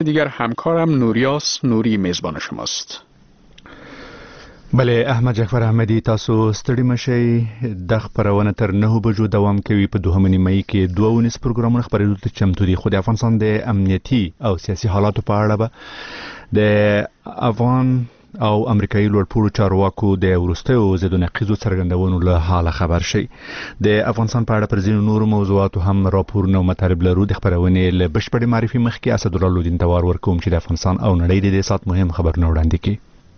دیگر همکارم نوریاس نوری میزبان شماست. بله احمد جعفر احمدی، تاسو ستړي مشئ. د خپرونه تر 9 بجو دوام کوي. په دوهمه نیمایي کې 2 پروګرامونه خپرېدو ته چمتو دي، خو د افغانستان د امنیتي او سیاسي حالاتو په اړه به د افغان او امریکایي لوړپوړو چارواکو د وروستیو ضد نقیضو څرګندونو له حاله خبر شي. د افغانستان په اړه پر ځینو نورو موضوعاتو هم راپورونه او مطالب لرو. د خپرونې له بشپړې معرفي مخکې اسدالله لودین ته وار ورکوم چې د افغانستان او نړۍ د دې ساعت مهم خبرونه وړاندې کړي.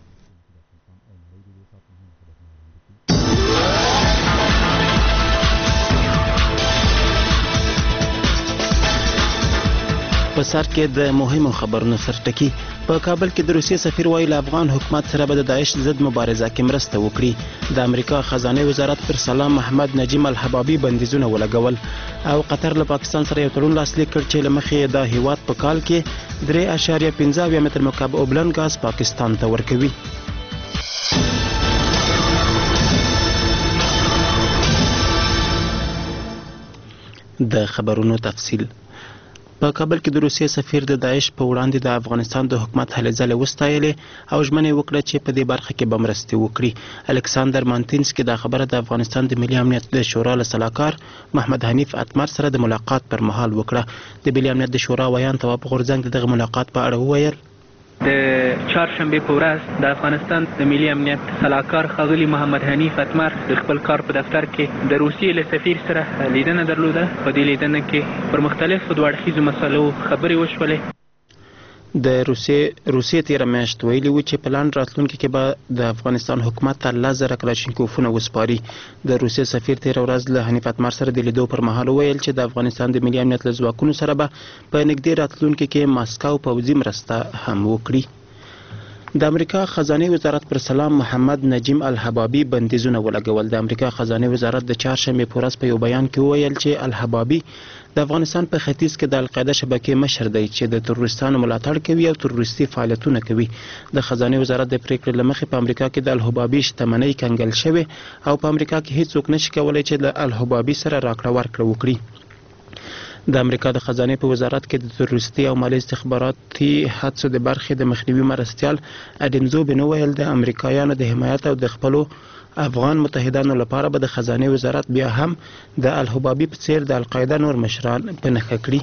په سر کې د مهمو خبرونو سرټکی. په کابل کې د روسیې سفیر وایي له افغان حکومت سره به د داعش ضد مبارزه کې مرسته وکړي. د امریکا خزانه وزارت پر سلام محمد نجیم الحبابي بندیزونه ولګول او قطر له پاکستان سره یو تړون لاسلیک کړ چې له مخې د هیواد په کال کې 3.15 متر مکعب اوبلن غاز پاکستان ته ورکوي. د خبرونو تفصیل. په کابل کې د روسیې سفیر د داعش په وړاندې د افغانستان د حکومت هلې ځلې وستایلې او ژمنه وکړه چې په دې برخه کې به مرستې وکړي. الکساندر مانتینسکي دا خبره د افغانستان د ملي امنیت د شورا له سلاکار محمد حنیف اتمر سره د ملاقات پر مهال وکړه. د ملي امنیت د شورا ویان تواب غورځنګ دغه ملاقات په اړه وویل. د چهارشنبه په ورځ د افغانستان د ملي امنیت سلاکار ښاغلي محمد حنیف اتمر د خپل کار په دفتر کې د روسیې له سفیر سره لیدنه درلوده. په دې لیدنه کې پر مختلفو دوه اړخیزو مسلو خبرې وشولې. د روسیې تیره میاشت ویلي و چې په لاندې راتلونکي کې به د افغانستان حکومت ته 10,000 کلاشینکوفونه وسپاري. د روسیې سفیر تیره ورځ له حنیف اتمر سره د لیدو پر مهال ویل چې د افغانستان د ملي امنیت له ځواکونو سره به په نږدې راتلونکي کې ماسکو پوځي مرسته هم وکړي. د امریکا خزانه وزارت پر سلام محمد نجیم الحبابي بندیزونه ولګول. د امریکا خزانه وزارت د چهارشنبه په ورځ په یو بیان کې وویل چې الحبابي د افغانستان په ختیځ کې د القاعده شبکې مشر دی چې د تروریستانو ملاتړ کوي او تروریستي فعالیتونه کوي. د خزانه وزارت د پریکړې له مخې په امریکا کې د الحبابي شتمنۍ کنګل شوې او په امریکا کې هیڅوک نشي کولای چې د الحبابي سره راکړه ورکړه وکړي. د امریکا د خزانه په وزارت کې د تروریستي او مالي استخباراتي حادثو د برخې د مخنیوي مرستیال اډینزو بنو ویل د امریکایانو د حمایت او د خپلو افغان متحدانو لپاره به د خزانه وزارت بیا هم د الحبابي په څیر د القاعده نور مشران په نښه کړي.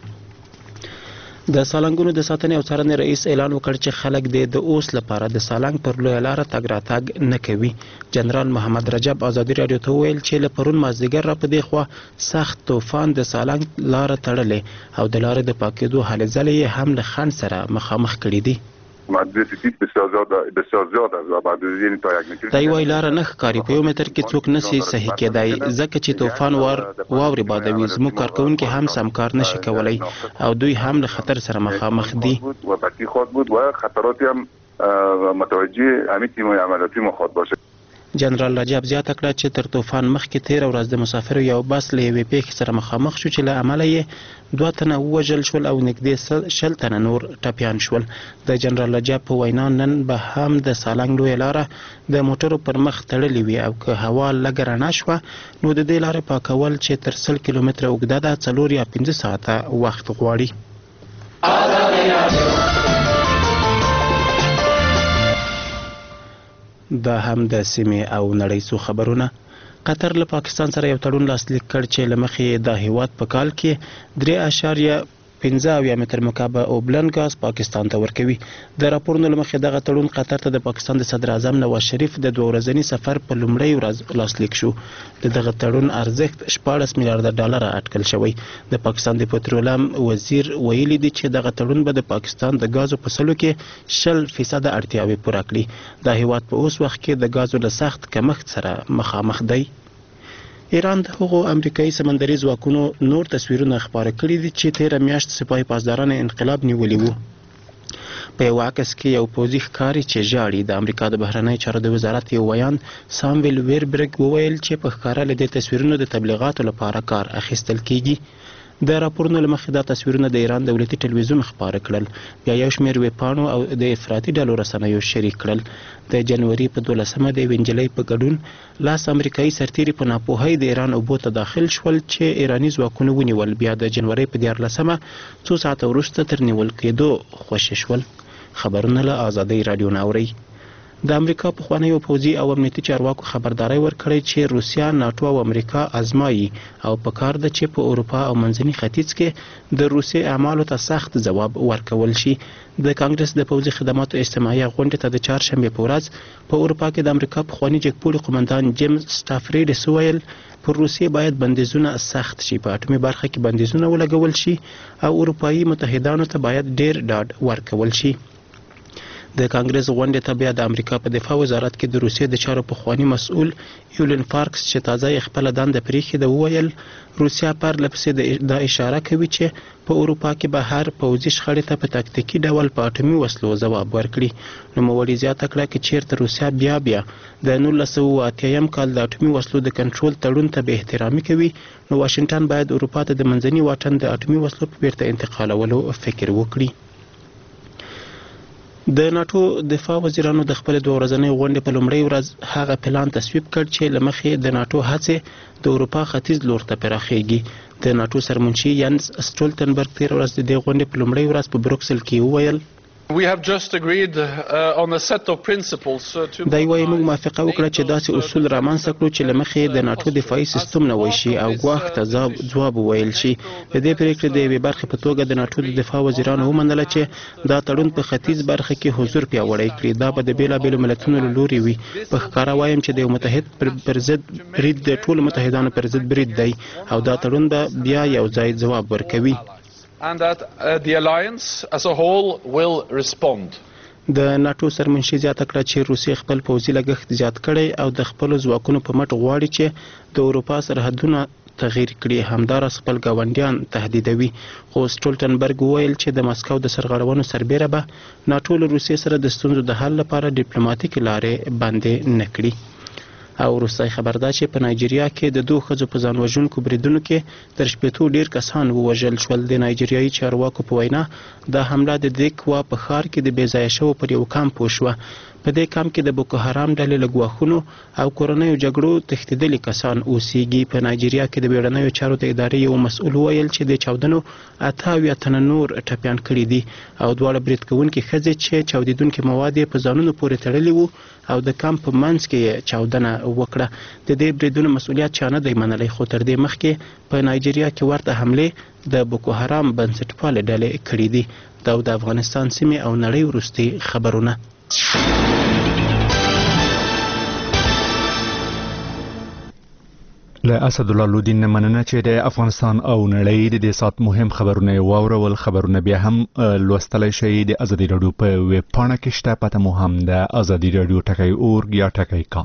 د سالنګونو د ساتنې او څارنې رئیس اعلان وکړ چې خلک د اوس لپاره د سالنګ پر لویه لاره تګ راتګ نه کوي. جنرال محمد رجب ازادي راډیو ته وویل چې له پرون مازدیګر را په دې خوا سخت طوفان د سالنګ لاره تړلې او د لارې د پاکېدو هلې ځلې یې هم له خنډ سره مخامخ کړي دي. دا یوه لاره نه ښکاري. په یو متر کې څوک نشي صحیح کېدای ځکه چې طوفان واورې بادوي. زموږ کارکوونکي هم سمکار نشي کولای او دوی هم له خطر سره مخامخ دي. جنرال رجب زیاته کړه چې تر طوفان مخکې تیره ورځ د مسافرو یو بس له یوې پیښې سره مخامخ شو چې له امله یې 2 تنه ووژل شول او نږدې 100 تنه نور ټپیان شول. د جنرال رجب په وینا نن به هم د سالنګ لویه لاره د موټرو پر مخ تړلې وي او که هوا لږه رڼا شوه نو د دې لارې پاکول چې تر 100 کیلومتره اوږده ده 4 یا 5 ساعته وخت غواړي. دا هم د سیمې او نړۍ څو خبرونه. قطر له پاکستان سره یو تړون لاسلیک کړ چې له مخې د هیواد په کال کې 3.15 متر مکعب اوبلن غاز پاکستان ته ورکوي. د راپورونو له مخې دغه تړون قطر ته د پاکستان د صدر اعظم نواز شریف د 2 ورځني سفر په لومړۍ ورځ لاسلیک شو. د دغه تړون ارزښت 14 میلیارډ ډالر اټکل شوی. د پاکستان د پټرولیم وزیر ویلي دی چې دغه تړون به د پاکستان د غازو په سلو کې 0% اړتیاوې پوره کړي. دا هیواد په اوس وخت کې د غازو له سخت کمښت سره مخامخ دی. ایران د هغو امریکایي سمندري ځواکونو نور تصویرونه خپاره کړي دي چې تیره میاشت سپاهي پاسداران انقلاب نیولي وو. په یو عکس کې یو پوځي ښکاري چې ژاړي. د امریکا د بهرنیو چارو د وزارت یو ویان سامویل ویربرګ وویل چې په ښکاره له دې تصویرونو د تبلیغاتو لپاره کار اخیستل کیږي. د راپورونو له مخې دا تصویرونه د ایران دولتي ټلویزیون خپاره کړل. بیا یو شمېر ویبپاڼو او د افراطي ډلو رسنیو شریک کړل. د جنوري په 12مه د یوې نجلۍ په ګډون لاس امریکایي سرتیري په ناپوهۍ د ایران اوبو ته داخل شول چې ایراني ځواکونه ونیول. بیا د جنوري په 14مه څو ساعته وروسته تر نیول کېدو خوشي شول. خبرونه له آزادۍ راډیو نه اورئ. د امریکا پخوانیو پوځي او امنیتي چارواکو خبرداری ورکړی چې روسیا، ناټو او امریکا ازمایي او په کار ده چې په اروپا او منځني ختیځ کې د روسیې اعمالو ته سخت ځواب ورکول شي. د کانګرس د پوځي خدماتو اجتماعي غونډې ته د چهارشنبې په ورځ په اروپا کې د امریکا پخواني جګپوړي قومندان جیمز سټافریډس وویل پر روسیې باید بندیزونه سخت شي، په اټومي برخه کې بندیزونه ولګول شي او اروپایي متحدانو ته باید ډیر ډاډ ورکول شي. د کانګرس غونډې ته بیا د امریکا په دفاع وزارت کې د روسیې د چارو پخواني مسؤل یولن فارکس چې تازه یې خپله دنده پرېښې ده وویل روسیا پرله پسې دا اشاره کوي چې په اروپا کې به هر پوځي شخړې ته په تاکتیکي ډول په اټومي وسلو ځواب ورکړي. نوموړي زیاته کړه چې چیرته روسیا بیا د 1980 کال د اټومي وسلو د کنټرول تړون ته بې احترامي کوي نو واشنګټن باید اروپا ته د منځني واټن د اټومي وسلو په بیرته انتقالولو فکر وکړي. د ناټو دفاع وزیرانو د خپل 2 ورځنۍ غونډې په لومړۍ ورځ هغه پلان تصویب کړ چې له مخې د ناټو هڅې د اروپا ختیځ لور ته پراخېږي. د ناټو سرمنشي ینس سټولټنبرګ تېره ورځ د دې غونډې په لومړۍ ورځ په بروکسل کې وویل We have just agreed on a set of principles دا یوه موږ موافقه وکړه چې داسې اصول رامنځته کړو چې له مخې د ناټو دفاعي سیستم نه وشي او ګواښ ته ځواب وویل شي. د دې پریکړې د یوې برخې په توګه د ناټو د دفاع وزیرانو ومنله چې دا تړون په ختیځ برخه کې حضور پیاوړی کړي. دا به د بېلابېلو ملتونو له لوري وي. په ښکاره وایم چې د یو متحد پر ضد برید د ټولو متحدانو پر ضد برید دی او دا تړون به بیا یو ځای ځواب ورکوي. and that the alliance as a whole will respond. د ناټو سرمنشي زیاته کړه چې روسیې خپل پوځي لګښت زیات کړی او د خپلو ځواکونو په مټ غواړي چې د اروپا سرحدونه تغییر کړي، همداراز خپل ګاونډیان تهدیدوي. خو سټولټنبرګ وویل چې د مسکو د سرغړونو سربیره به ناټو له روسیې سره د ستونزو د حل لپاره ډیپلوماټیکې لارې بندې نه کړي. او وروستی خبر دا چې په نایجیریا کې د 2 ښځو په ځان وژونکو بریدونو کې تر 80 ډیر کسان ووژل شول. د نایجیریایي چارواکو په وینا دا حمله د دیکوا په ښار کې د بې ځایه شوو پر یو کمپ وشوه. په دې کمپ کې د بوکو حرام ډلې له ګواښونو او کورنیو جګړو تښتېدلي کسان اوسېږي. په نایجیریا کې د بیړنیو چارو د ادارې یو مسؤل وویل چې د چاودنو 88 تنه نور ټپیان کړي دي او دواړه برید کوونکي ښځې چې چاودېدونکي مواد یې په ځانونو پورې تړلي وو او د کمپ په منځ کې یې چاودنه وکړه. د دې بریدونو مسؤلیت چا نه دی منلی، خو تر دې مخکې په نایجیریا کې ورته حملې د بوکو حرام بنسټپالې ډلې کړي دي. دا د افغانستان سیمې او نړۍ وروستي خبرونه. له اسد الله لودین نه مننه چې د افغانستان او نړۍ د دې سات مهم خبرونه واورول. خبرونه بیا هم لوستلی شئ د ازادي راډیو په ویب پاڼه کې شته. پته مو هم د ازادي راډیو ټکی اورګ یا ټکی کام.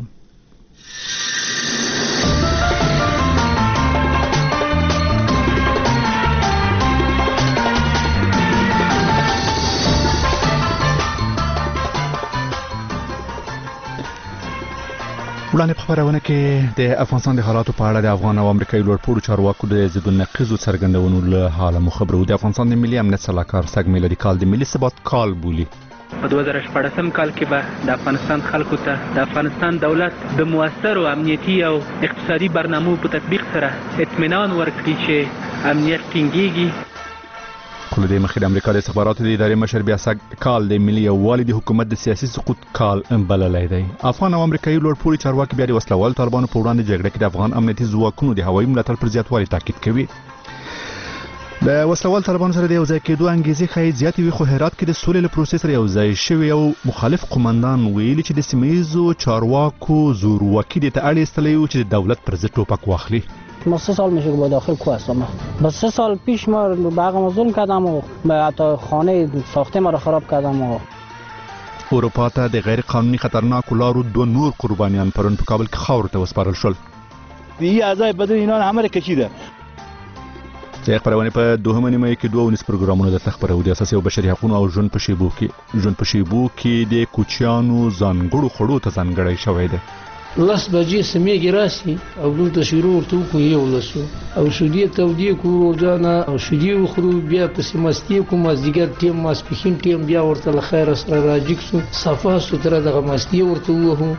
وړاندې په خبرونه کې د افغانستان د حالاتو په اړه د افغان او امریکایي لوړپوړو چارواکو د ضد النقیضو څرګندونو له حاله مو خبرو. د افغانستان د ملي امنیت سلاکار سږ میلادي کال د ملي ثبات کال بولي. په 2014 کال کې به د افغانستان خلکو ته د افغانستان دولت د موثرو امنیتي او اقتصادي برنامو په تطبیق سره اطمینان ورکړي چې امنیت ټینګیږي. خو له دې مخکې د امریکا د استخباراتو د ادارې مشر بیا سږ کال د ملي یووالي د حکومت د سیاسي سقوط کال بللی دی. افغان او امریکایي لوړپوړي چارواکي بیا د وسلوال طالبانو په وړاندې جګړه کې د افغان امنیتي ځواکونو د هوایي ملاتړ پر زیاتوالي تاکید کوي. د وسلوال طالبانو سره د یو ځای کېدو انګیزې ښایي زیاتې وي، خو هرات کې د سولې له پروسې سره یو ځای شوي او مخالف قومندان ویلي چې د سیمه ییزو چارواکو زورواکي دې ته اړ ایستلی و چې د دولت پر ضد ټوپک واخلي. ما 3 سال میشه که با داخل کوه هستم. با 3 سال پیش ما به حق ما ظلم کردم و حتی خانه ساخته ما را خراب کردم. اروپا ته د غیر قانوني خطرناکو لارو 2 نور قربانیان پرون په کابل کې خاورو ته وسپارل شول. این اعضای بدن اینا همه را کشیده. د خبرونه په 2 نیمه کې 2 پروګرامونه د خبرو د اساسي او بشري حقوقو او ژوند په شیبو کې د کوچیانو ځانګړو خړو ته ځانګړی شوی دی. لس بجې سمېږي راسي او دلته شروع ورته وکړو 11 او شیدې تودې کړو ورځانه او شیدې وخورو بیا پسې مستي کوو مازدیګر ټیم ماسپښین ټیم بیا ورته له خیره سره راجګ سو صفا ستره دغه مستي ورته ووهو.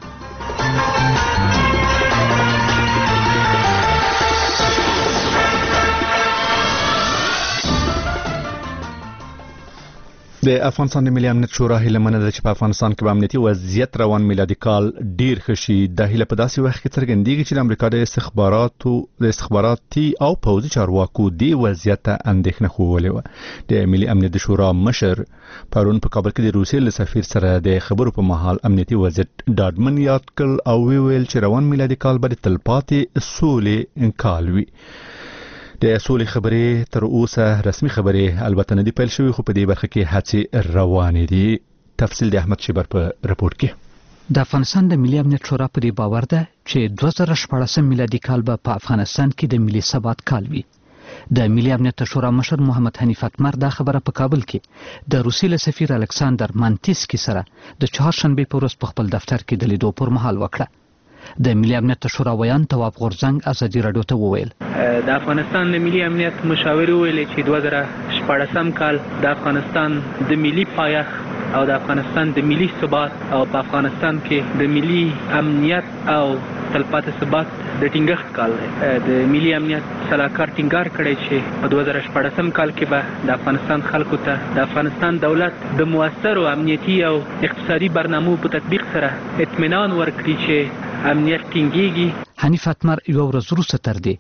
د افغانستان د ملي امنیت شورا هیله منده ده چې په افغانستان کې به امنیتي وضعیت روان میلادي کال ډیر ښه شي. دا هیله په داسې وخت کې څرګندېږي چې د امریکا د استخباراتي او پوځي چارواکو د وضعیت ته اندېښنه ښودلې وه. د ملي امنیت شورا مشر پرون په کابل کې د روسیې له سفیر سره د خبرو په مهال امنیتي وضعیت ډاډمن یاد کړ او ویل چې روان میلادي کال به د تلپاتې سولې کال وي. د سولې خبرې تر اوسه رسمي خبرې البته نه دي پیل شوې خو په دې برخه کې هڅې روانې دي. تفصیل د احمد شیبر په رپورت کې. د افغانستان د ملي امنیت شورا په دې باور ده چې 2014 میلادي کال به په افغانستان کې د ملي ثبات کال وي. د ملي امنیت شورا مشر محمد حنیف اتمر دا خبره په کابل کې د روسیې له سفیر الکساندر مانتیسکی سره د چهارشنبه په ورځ په خپل دفتر کې د لیدو پر مهال وکړه. د ملي امنیت شورا ویان تواب غورزنګ ازادي رادیو ته وویل د افغانستان د ملي امنیت مشاور ویل چې 2014 کال د افغانستان د ملي پایښت او د افغانستان د ملي ثبات او په افغانستان کې د ملي امنیت او تلپاتې ثبات د ټینګښت کال دی. د ملي امنیت سلاکار ټینګار کړی چې په 2014 کال کې به د افغانستان خلکو ته د افغانستان دولت د موثرو امنیتي او اقتصادي برنامو په تطبیق سره اطمینان ورکړي چې امنیت ټینګیږي. حنیف اتمر یو ورځ وروسته تر دې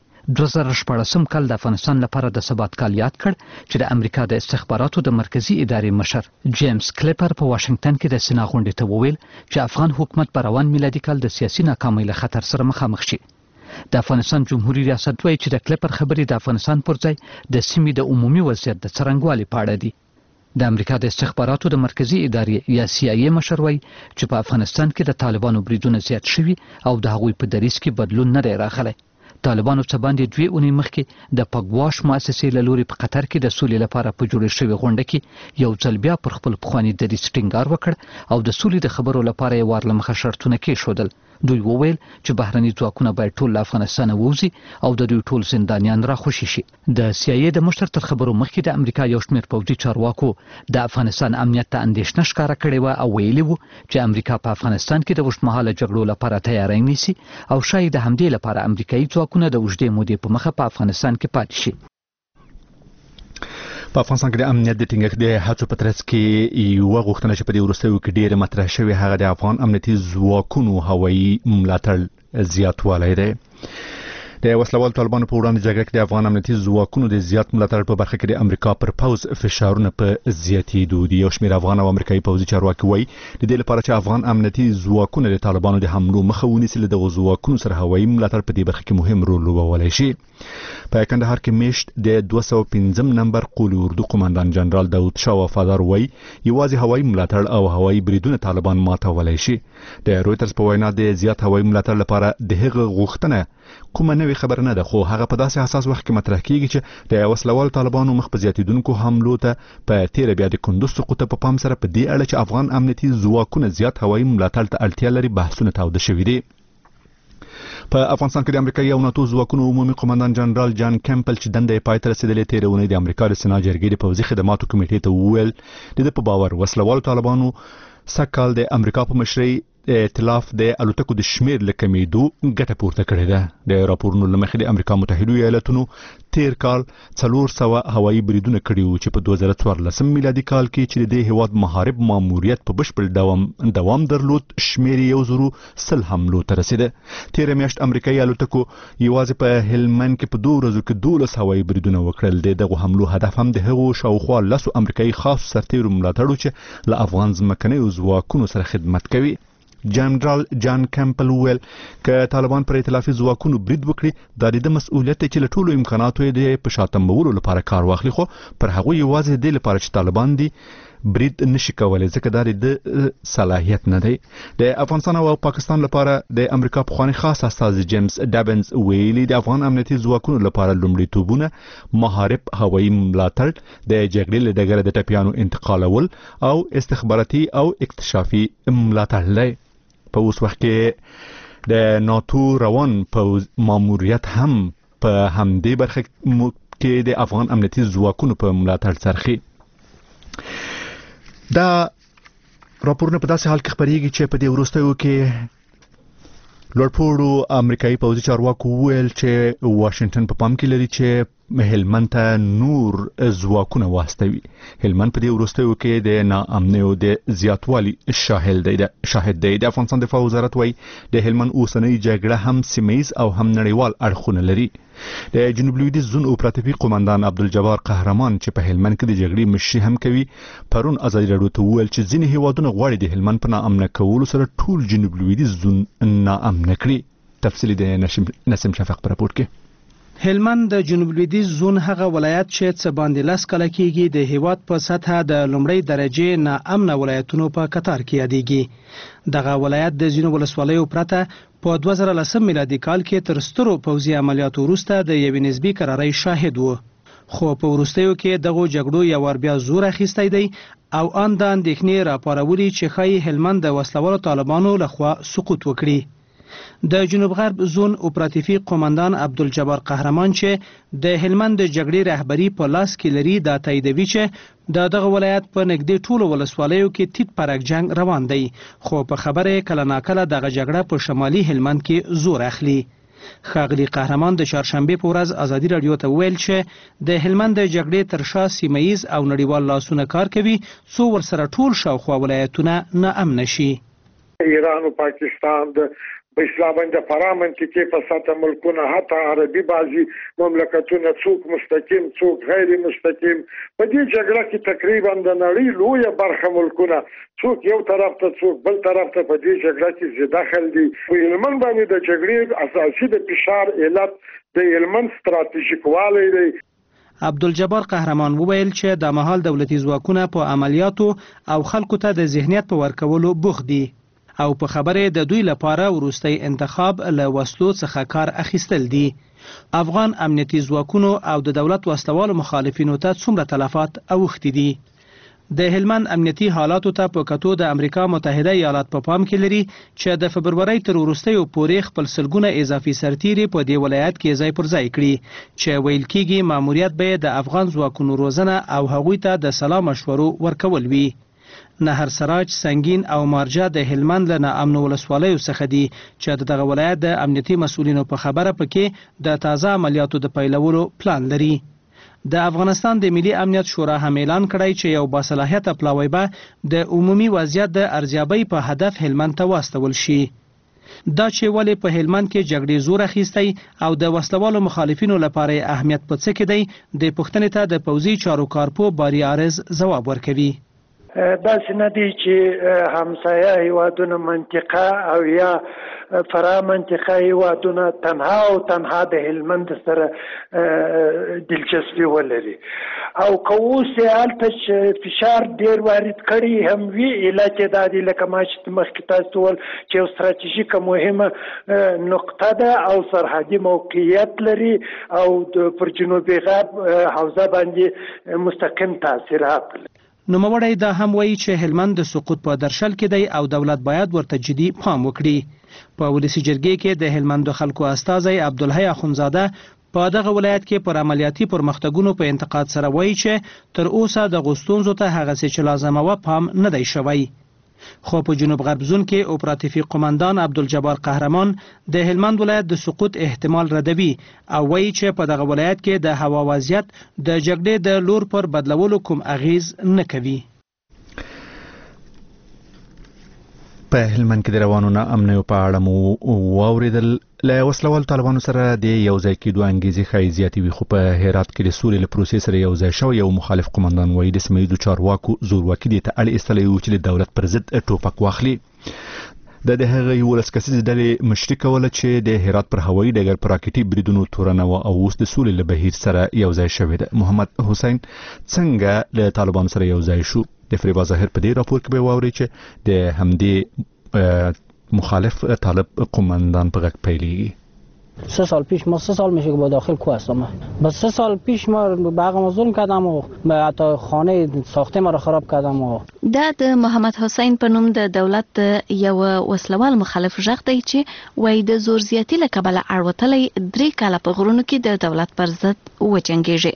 2014 کال د افغانستان لپاره د ثبات کال یاد کړ چې د امریکا د استخباراتو د مرکزی ادارې مشر جیمز کلیپر په واشنگټن کې د سنا غونډې ته وویل چې افغان حکومت په روان میلادي کال د سیاسي ناکامۍ له خطر سره مخامخ شي. د افغانستان جمهوریت ریاست وایي چې د کلیپر خبرې د افغانستان پر ځای د سیمې د عمومي وضعیت د څرنګوالي په اړه دي. د امریکا د استخباراتو د مرکزی ادارې یا CIA مشر وایي چې په افغانستان کې د طالبانو بریدونه زیات شوي او د هغوی په دریځ کې بدلون نه دی راغلی. طالبانو څه باندې 2 اونۍ مخکې د پګواش مؤسسې له لوري په قطر کې د سولې لپاره په جوړې شوې غونډه کې یو ځل بیا پر خپل پخواني دریځ ټینګار وکړ او د سولې د خبرو لپاره یې وارلمخه شرطونه کېښودل. دوی وویل چې بهرني ځواکونه باید ټول له افغانستانه ووځي او د دوی ټول زندانیان راخوشي شي. د CIA د مشر تر خبرو مخکې د امریکا یو شمېر پوځي چارواکو د افغانستان امنیت ته اندېښنه ښکاره کړې وه او ویلي وو چې امریکا په افغانستان کې د اوږدمهاله جګړو لپاره تیاری نیسي او شاید د همدې لپاره امریکایي ځواکونه د اوږدې مودې په مخه په افغانستان کې پاتې شي. په افغانستان کې د امنیت د ټینګښت د هڅو په ترڅ کې یوه غوښتنه چې په دې وروستیو کې ډېره مطرح شوې هغه د افغان امنیتي ځواکونو هوایي ملاتړ زیاتوالی دی. د وسلوال طالبانو په وړاندې جګړه کې د افغان امنیتي ځواکونو د زیات ملاتړ په برخه کې د امریکا پر پوځ فشارونه په زیاتېدو دي. یو شمېر افغان او امریکایي پوځي چارواکي وایي د دې لپاره چې افغان امنیتي ځواکونه د طالبانو د حملو مخه ونیسي له دغو ځواکونو سره هوایي ملاتړ په دې برخه کې مهم رول لوبولی شي. په کندهار کې میشت د 205 نمبر قول اردو قومندان جنرال داود شاه وفادار وایي یوازې هوایي ملاتړ او هوایي بریدونه طالبان ماتولی شي. د رویټرز په وینا د زیات هوایي ملاتړ لپاره د هغه غوښتنه کومه نوې خبره نه ده خو هغه په داسې حساس وخت کې مطرح کیږي چې د وسلوال طالبانو مخ په زیاتیدونکو حملو ته په تیر بیا د کندوز سقوط په پام سره په دې اړه چې افغان امنیتي ځواکونه زیات هوایي ملاتړ ته اړتیا لري بحثونه تاوده شوي دي. په افغانستان کې د امریکایي او ناتو ځواکونو عمومي قومندان جنرال جان کیمپل چې دنده یې پای ته رسېدلې تېره اونۍ د امریکا د سنا جرګې د پوځي خدماتو کمیټې ته وویل د ده په باور وسلوالو طالبانو سږکال د امریکا په مشرۍ ائتلاف د الوتکو د شمیر له کمیدو ګټه پورته کړې ده. د راپورونو له مخې د امریکا متحده ایالاتونو تیر کال 400 هوایي بریدونه کړي وو چې په 2014 میلادي کال کې چې د هیواد محارب ماموریت په بشپړ دوام درلود شمیر 100 حملو ته رسیده. تیر میاشت امریکایي الوتکو یوازې په هلمند کې په 2 ورځو کې 12 هوایي بریدونه وکړل. دغه حملو هدف هم د هغو شاوخوا 10 امریکایي خاص سرتیرو ملاتړو چې له افغان ځمکنیو ځواکونو سره خدمت کوي. جنرال جان کیمپل ویل که طالبان پر ائتلافي ځواکونو برید وکړي دا د مسؤلیت چې له ټولو امکاناتو یې د پشاتمولو لپاره کار واخلي خو پر هغه یوازې د لپاره چې طالبان دي برید نشي کولای ځکه دا د صلاحیت نه دی. د افغانستان او پاکستان لپاره د امریکا پخوانی خاص استازي جیمز ډابنز ویلي د افغان امنیتي ځواکونو لپاره لومړیتوبونه محارب هوایي ملاتړ د جګړې له ډګره د ټپیانو انتقالول او استخباراتي او اکتشافي ملاتړ دی. په اوس وخت کې د ناتو روان پوځ ماموریت هم په همدې برخه کې د افغان امنیتي ځواکونو په ملاتړ سرخي. دا راپورونه په داسې حال کې خبرېږي چې په دې وروستیو کې لوړپوړو امریکایي پوځي چارواکو وویل چې واشنگټن په پام کې لري چې هلمند ته نور ځواکونه واستوي. هلمند په دې وروستیو کې د ناامنیو د زیاتوالي شاهد دی. د افغانستان دفاع وزارت وايي د هلمند اوسنۍ جګړه هم سیمه‌یز او هم نړیوال اړخونه لري. د جنوب لویدیځ زون اپراتیفي قومندان عبدالجبار قهرمان چې په هلمند کې د جګړې مشري هم کوي پرون ازادي راډیو ته وویل چې ځینې هیوادونه غواړي د هلمند په ناامنه کولو سره ټول جنوب لویدیځ زون ناامنه کړي. تفصیلی د نسیم شفق په راپور کې. هلمند د جنوب لویدیځ زون هغه ولایت چې څه باندې لاس کله کېږي د هیواد په سطحه د لومړی درجه ناامنه ولایتونو په قطار کې یادېږي. دغه ولایت د ځینو ولسوالیو پرته په 2010 میلادي کال کې تر سترو پوځي عملیاتو وروسته د یوې نسبي قرارۍ شاهد و. خو په وروستیو کې دغه جګړو یو ور بیا زور اخیستی دی او ان د اندېښنې راپارولي چې ښایي هلمند د وسلوالو طالبانو لخوا سقوط وکړي. د جنوب غرب زون اپراتیفي قومندان عبدالجبار قهرمان چې د هلمند د جګړې رهبری په لاس کې لري دا تاییدوي چې دغه ولایت په نږدې ټولو ولسوالیو کې تیت پرک جنگ روان دی، خو په خبره کله ناکله دغه جګړه په شمالي هلمند کې زور اخلي. ښاغلي قهرمان د چهارشنبې په ورځ ازادي راډیو ته ویل چې د هلمند د جګړې تر شا سیمه‌یز او نړیوال لاسونه کار کوي څو ورسره ټول شاوخوا ولایتونه ناامنه شي. ایران او پاکستان د اسلام د فرامن کې په ساته ملکونه حتی عربي بعضي مملکتونه څوک مستقیم څوک غیر مستقیم په دې جګړه کې تقریبا د نړۍ لویه برخه ملکونه څوک یو طرف ته څوک بل طرف ته په دې جګړه کې زیاده دخل دي. په هلمند باندې د جګړې اساسي د فشار علت د هلمند ستراتیژیک والی دی. عبدالجبار قهرمان وویل چې د مهال دولتي ځواکونه په عملیاتو او خلکو ته د ذهنیت په ورکولو بوخت دي او په خبره د دوی لپاره وروستی انتخاب له وسلو څخه کار اخیستل دي. افغان امنیتي ځواکونو او د دولت وسلوالو مخالفینو ته څومره تلفات اوښتي دي. د هلمند امنیتي حالاتو ته په کتو د امریکا متحده ایالات په پام کې لري چې د فبرورۍ تر وروستیو پورې خپل سلګونه اضافي سرتیري په دې ولایت کې ځای پر ځای کړي چې ویل کېږي ماموریت به د افغان ځواکونو روزنه او هغوی ته د سلا مشورو ورکول وي. نهر سراج، سنگین او مارجه د هلمند له ناامنو ولسوالیو څخه دي چې دغه ولایت د امنیتي مسؤلینو په خبره پکې د تازه عملیاتو د پیلولو پلان لري. د افغانستان د ملي امنیت شورا هم اعلان کړی چې یو باصلاحیته پلاوی به د عمومي وضعیت د ارزیابۍ په هدف هلمند ته واستول شي. دا چې ولې په هلمند کې جګړې زور اخیستی او د وسلوالو مخالفینو لپاره اهمیت په څه کې دی د پوښتنې ته د پوځي چارو کارپو باری عارض ځواب ورکوي. داسې نه دی چې همسایه هیوادونه منطقه او یا فرا منطقه هیوادونه تنها او تنها د هلمند سره دلچسپي ولري او که اوس یې هلته چې فشار ډېر وارد کړي هم وي علت یې دا دی لکه ما چې مخکې تاسو وویل چې یو ستراتیژیکه مهمه نقطه ده او سرحدي موقعیت لري او پر جنوبي غرب حوزه باندې مستقیم تاثیرات لري. نوموړی دا هم وایي چې هلمند د سقوط په درشل کې دی او دولت باید ورته جدي پام وکړي. په ولسي جرګې کې د هلمند خلکو استازی عبدالحی اخونزاده په دغه ولایت کې پر عملیاتي پرمختګونو په انتقاد سره وایي چې تر اوسه د غوښتنو ته هغه چې لازمه و پام نه دی شوی. خو په جنوب غرب زون کې اپراتیفي قومندان عبدالجبار قهرمان د هلمند ولایت د سقوط احتمال ردوي او وایي چې په دغه ولایت کې د هوا وضعیت د جګړې د لور پر بدلولو کوم اغیز نه کوي. په هلمند کې د روانو ناامنیو په اړه مو واوریدل. له وسلوال طالبانو سره د یو ځای کېدو انګیزې ښایي زیاتې وي، خو په هرات کې د سولې له پروسې سره یو ځای شوی یو مخالف قومندان وایي د سیمهییزو چارواکو زورواکي دې ته اړ ایستلی و چې د دولت پر ضد ټوپک واخلي. د هغه 11 کسیزې ډلې مشري کوله چې د هرات پر هوایي ډګر پر راکټي بریدونو تورنه وه او اوس د سولې له بهیر سره یو ځای شوې ده. محمد حسین څنګه له طالبانو سره یو ځای شو؟ د فریبا ظاهر په دې راپور کې به واورئ چې د همدې مخالف طالب قومندان په غږ پیلېږي. 3 سال پیش ما 3 سال میشه که با داخل کو هستم. بس 3 سال پیش ما به حق ظلم کردم و حتی خانه ساخته ما را خراب کردم. و د محمد حسین په نوم د دولت یو وسلوال مخالف ژغ دی چې وای د زور زیاتی له کبله اړوتلې 3 کاله په غرونو کې د دولت پر ضد وجنګیږي.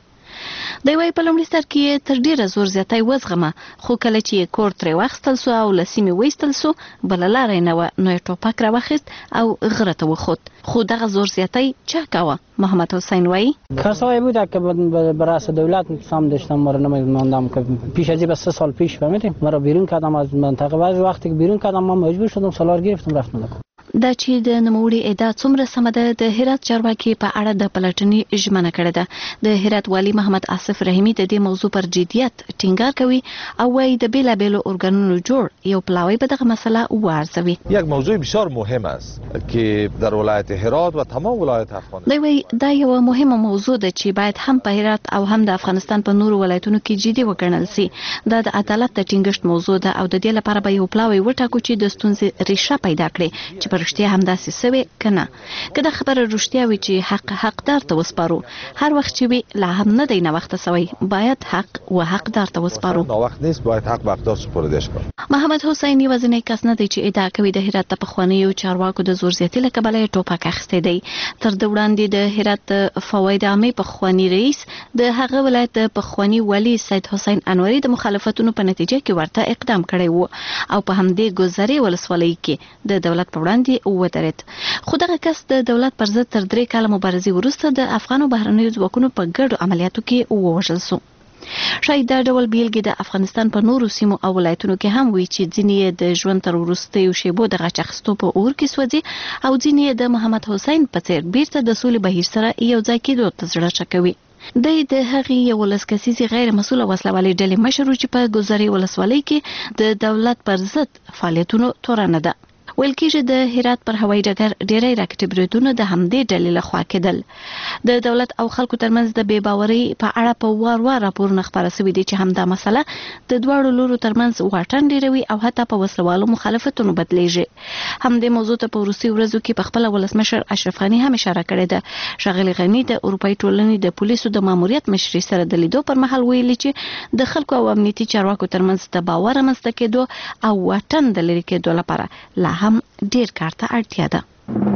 د وای په لومړي سر کې تر ډیره زور زیاتی وزغمه، خو کله چې کور ترې واخیستل سو او له سیمې وایستل سو بل لارې نه و، نو یې ټوپک راواخیست او غره ته وخوت. خو دغه زور زیاتی چا کاوه؟ محمد حسین وای کسایی بود که به رأس دولت سام داشتم، ما رو نمی‌ماندم که پیش از این بس 3 سال پیش فهمیدیم ما رو بیرون کردم از منطقه. بعضی وقتی که بیرون کردم ما مجبور شدم سالار گرفتم رفتم. دا چې د نوموړي ادعا څومره سمه ده، د هرات چارواکي په اړه د پلټنې ژمنه کړې ده. د هرات والی محمد آصف رحیمی د دې موضوع پر جدیت ټینګار کوي او وايي د بیلابیلو ارګانونو جوړ یو پلاوی به دغه مسله وارزوي. یک موضوع بسیار مهم است که در ولایت هرات و تمام ولایت افغانستان. دوی دا یو مهمه موضوع ده چې باید هم په هرات او هم د افغانستان په نورو ولایتونو کې جدي وګڼل شي. دا د عدالت د ټینګښت موضوع ده او د دې لپاره به یو پلاوی وټاکو چې د ستونزې ریښه پیدا کړي چې په رښتیا هم داسې سوي کنه. که دا خبره رښتیا وي چې حقدار ته وسپارو، هر وخت چې وي لا هم نه دی نوښته سوی، باید حق و حقدار ته وسپارو. نوښت نیست، باید حق به حقدار سپردهش کړو. محمد حسین یوازینی کس نه دی چې ادعا کوي د هرات د پخوانیو چارواکو د زور زیاتي له کبله ټوپک اخیستی دی. تر د وړاندې د هرات فواید عامه پخوانی رئیس د هغه ولایت د پخوانی ولی سید حسین انوری د مخالفتونو په نتیجه کې ورته اقدام کړی وو او په همدې ګذرې ولسوالۍ کې د دولت په وړاندې ودرېد. خو دغه کس د دولت پر ضد تر 3 کاله مبارزې وروسته د افغانو بهرنیو ځواکونو په ګډو عملیاتو کې ووژل سو. شاید دا ډول بیلګې د افغانستان په نورو سیمو او ولایتونو کې هم وي چې ځینې د ژوند تر وروستیو شیبو د غچ اخیستو په اور کې سوځي او ځینې د محمد حسین په څېر بیرته د سولې بهیر سره یو ځای کېدو ته زړه ښه دی د هغې 11 کسیزې غیر مسؤله وسلوالې ډلې مشر و چې په ګذرې ولسوالۍ کې د دولت پر ضد فعالیتونو تورنه ده. ویل کېږي د هرات پر هوایي ډګر ډېری راکټي بریدونه د همدې ډلې لخوا کېدل. د دولت او خلکو ترمنځ د بې باورۍ په اړه په وار راپورونه خپاره سوي دي چې همدا مسله د دواړو لورو ترمنځ واټن ډېروي او حتی په وسلوالو مخالفتونو بدلیږي. همدې موضوع ته په وروستیو ورځو کې په خپله ولسمشر اشرف غني هم اشاره کړې ده. ښاغلي غني د اروپایي ټولنې د پولیسو د ماموریت مشري سره د لیدو پر مهال ویلي چې د خلکو او امنیتي چارواکو ترمنځ د باور رامنځته کېدو او واټن د لرې کېدو لپاره لا هم ډیر کار ته اړتیا ده.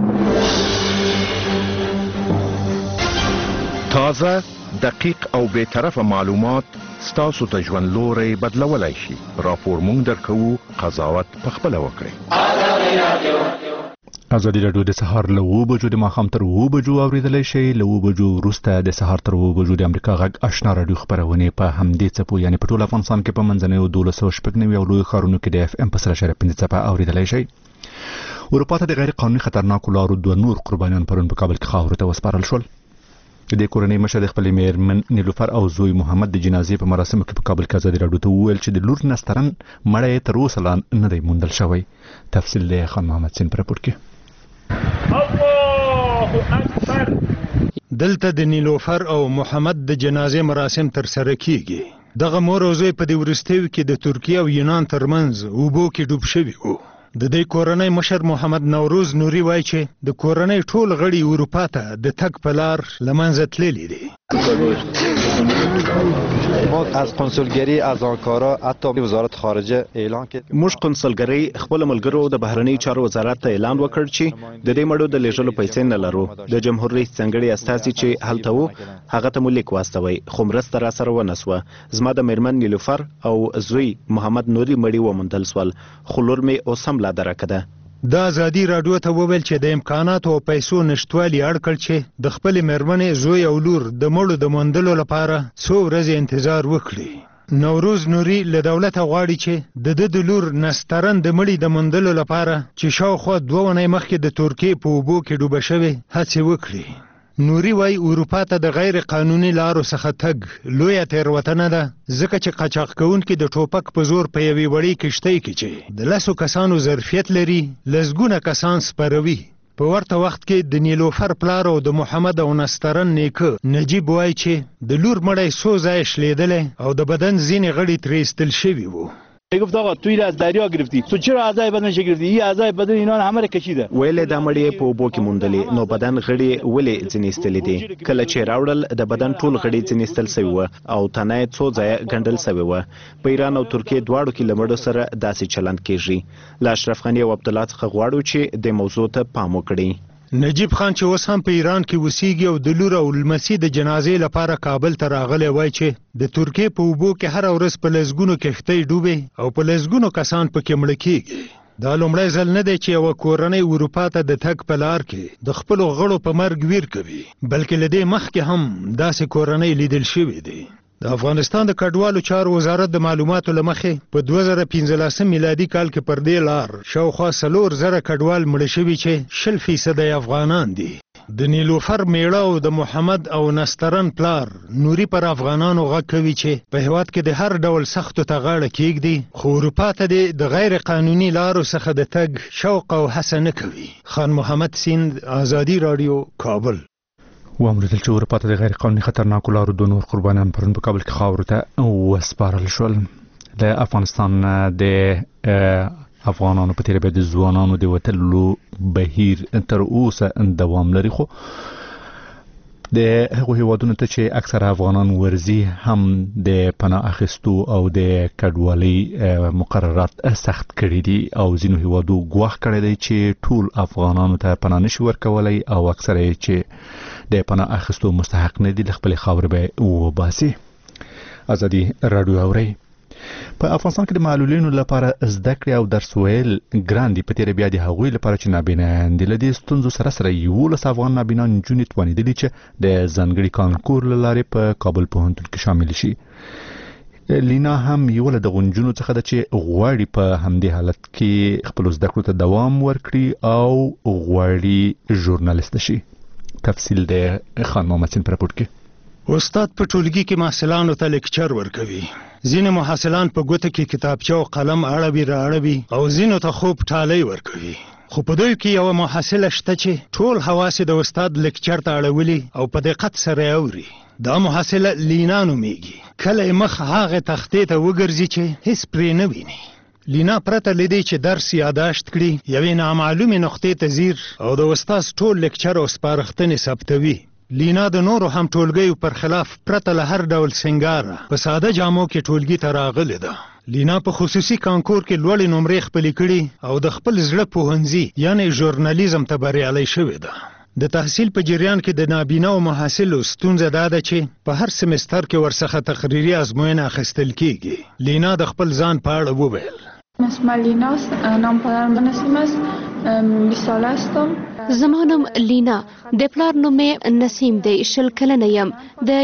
تازه، دقیق او بی‌طرفه معلومات ستاسو ته ژوند لوری بدلولی شي. راپور مونږ درکوو، قضاوت پخپله وکړئ. ازادي راډیو د سهار له 7 بجو د ماښام تر 7 بجو اوریدلی شئ. له 7 بجو وروسته د سهار تر 7 بجو د امریکا غږ آشنا راډیو خپرونې په همدې څپو یعنې په ټول افغانستان کې په منځنیو 1296 او لویو ښارونو کې د اف ام په 3.5 څپه اوریدلی شئ. اروپا ته د غیر قانوني خطرناکو لارو 2 نور قربانیان پرون په کابل کې خاورو ته وسپارل شول. د کورنۍ مشر د خپلې میرمن نیلوفر او زوی محمد د جنازې په مراسمو کې په کابل کې ازادي راډیو ته وویل چې د لور نسترن مړی تر اوسه لا نه دی موندل شوی. تفصیل د خان محمد سین په راپور کې. دلته د نیلوفر او محمد د جنازې مراسم تر سره کیږي. دغه مور او زوی په دې وروستیو کې د ترکیه او یونان ترمنځ اوبو کې ډوب شوي وو. د دې کورنۍ مشر محمد نوروز نوري وایي چې د کورنۍ ټول غړي اروپا ته د تګ په لار له منځه تللي دي. ما از کنسولگری از آنکارا حتی وزارت خارجه اعلان کړ. موږ کنسولګری خپل ملګرو د بهرنی چارو وزارت ته اعلان وکړ چې د دې مړو د لیږلو پیسې نه لرو. د جمهور رئیس ځانګړي استازي چې هلته وو هغه ته مو لیک واستوي، خو مرسته را سره ونه سوه. زما د میرمن نیلوفر او زوی محمد نوري مړي وموندل سول، خو لور مې اوس هم لا درکه ده. دا ازادي راډیو ته وویل چې د امکاناتو او پیسو نشتوالي اړ کړ چې د خپلې میرمنې زوی او لور د مړو د موندلو لپاره څو ورځې انتظار وکړي. نوروز نوري له دولته غواړي چې د ده د لور نسترن د مړي د موندلو لپاره چې شاوخوا 2 اونۍ مخکې د ترکیې په اوبو کې ډوبه شوې هڅې وکړي. نوري وای اروپا ته د غیر قانوني لارو څخه تګ لویه تېروتنه ده، ځکه چې قاچاق کوونکي د ټوپک په زور په یوې وړې کښتۍ کې چې د 10 کسانو ظرفیت لري لسګونه کسان سپروي. په ورته وخت کې د نیلوفر پلار او د محمد او نسترن نیکه نجیب وای چې د لور مړی څو ځایه شلیدلی او د بدن ځینې غړي ترې ایستل شوي وو. گفت آقا توی را از دریا گرفتی تو چرا اعضای بدنش گرفتی این اعضای بدن اینا همه کشیده ویل د مړی په اوبو کې موندلې نو بدن غړي ولې ځنیستلې دي کله چې راوړل د بدن ټول غړي ځنیستل سوی و او تنه څو ځای ګندل سوی و په ایران او ترکیه دواړو کې لمړو سره داسې چلند کیږي لا اشرف غنی او عبد الله څخه غواړو چې د موضوع ته پام وکړي نجیب خان چې اوس هم په ایران کې اوسېږي او د لور او لمسي د جنازې لپاره کابل ته راغلی وای چې د ترکیې په اوبو کې هر ورځ په لسګونو کښتۍ ډوبې او په لسګونو کسان پکې مړه کېږي دا لومړی ځل نه دی چې یوه کورنۍ اروپا ته د تګ په لار کې د خپلو غړو په مرګ ویر کوي بلکې له دې مخکې هم داسې کورنۍ لیدل شوې دي د افغانستان د کډوالو چارو وزارت د معلوماتو له مخې په 2015 میلادي کال کې پر دې لار شاوخوا 4,000 کډوال مړه شوي چې 60% افغانان دي د نیلوفر میړه او د محمد او نسترن پلار نوري پر افغانانو غږ کوي چې په هیواد کې د هر ډول سختو ته غاړه کېږدي خو اروپا ته د غیر قانوني لارو څخه د تګ شوق او هڅه نه کوي خان محمد سیند آزادي رادیو کابل وامریدل چې اروپا ته د غیر قانوني خطرناکو لارو د نور قربانیان پرون په کابل کې خاورو ته وسپارل شول د افغانستان د افغانانو په تیره بیا د ځوانانو د وتلو بهیر تر اوسه دوام لري خو د هغو هیوادونو ته چې اکثر افغانان ورزي هم د پناه اخیستو او د کډوالۍ مقررات سخت کړي دي او ځینو هیوادو ګواښ کړی دی چې ټول افغانانو ته پناه نشي ورکولی او اکثر یې چې د پناه اخیستو مستحق نه دي له خپلې خاورې به وباسي. ازادي راډیو اورئ. په افغانستان کې د معلولینو لپاره زده کړې او درس ویل ګران دي. په تیره بیا د هغوی لپاره چې نابینایان دي له دې ستونزو سره 11 افغان نابینا نجونې توانېدلي چې د ځانګړي کانکور له لارې په کابل پوهنتون کې شامل شي. لینا هم یو له دغو نجونو څخه ده چې غواړي په همدې حالت کې خپلو زده کړو ته دوام ورکړي او غواړي ژورنالیست شي. تفصیل د خان محمد سین پر راپورټ کې. استاد په ټولګي کې محصلانو ته لیکچر ورکوي. ځینې محصلان په ګوته کې کتابچه او قلم اړوي راړوي او ځینو ته خوب ټالۍ ورکوي. خو په دوی کې یوه محصله شته چې ټول حواس د استاد لیکچر ته اړولي او په دقت سره اوري. دا محصله لینا نومیږي. کله یې مخ هغه تختې ته وګرځي چې هیڅ پرې نه ویني. لینا پرته لیدي چې درس یاداشت کړي یوې نامعلومې نقطې ته ځیر او د استاد ټول لیکچر او سپارښتنې ثبتوي. لینا د نورو هم ټولګیو پر خلاف پرته له هر ډول سنگاره په ساده جامو کې ټولګي ته راغلې ده. لینا په خصوصي کانکور کې لوړې نمرې خپلې کړي او د خپل زړه پوهنځي یعنی ژورنالیزم ته بریالۍ شوې ده. د تحصیل په جریان کې د نابینا او محصلو ستونزه دا ده چې په هر سمستر کې ورڅخه تقریري ازموینه اخیستل کیږي. لینا د خپل ځان په اړه وویل. اسم لینا است. نام پدرم نسیم است. 20 ساله هستم. زما نوم لینا د پلار نوم نسیم دی. 20 کلنه یم. د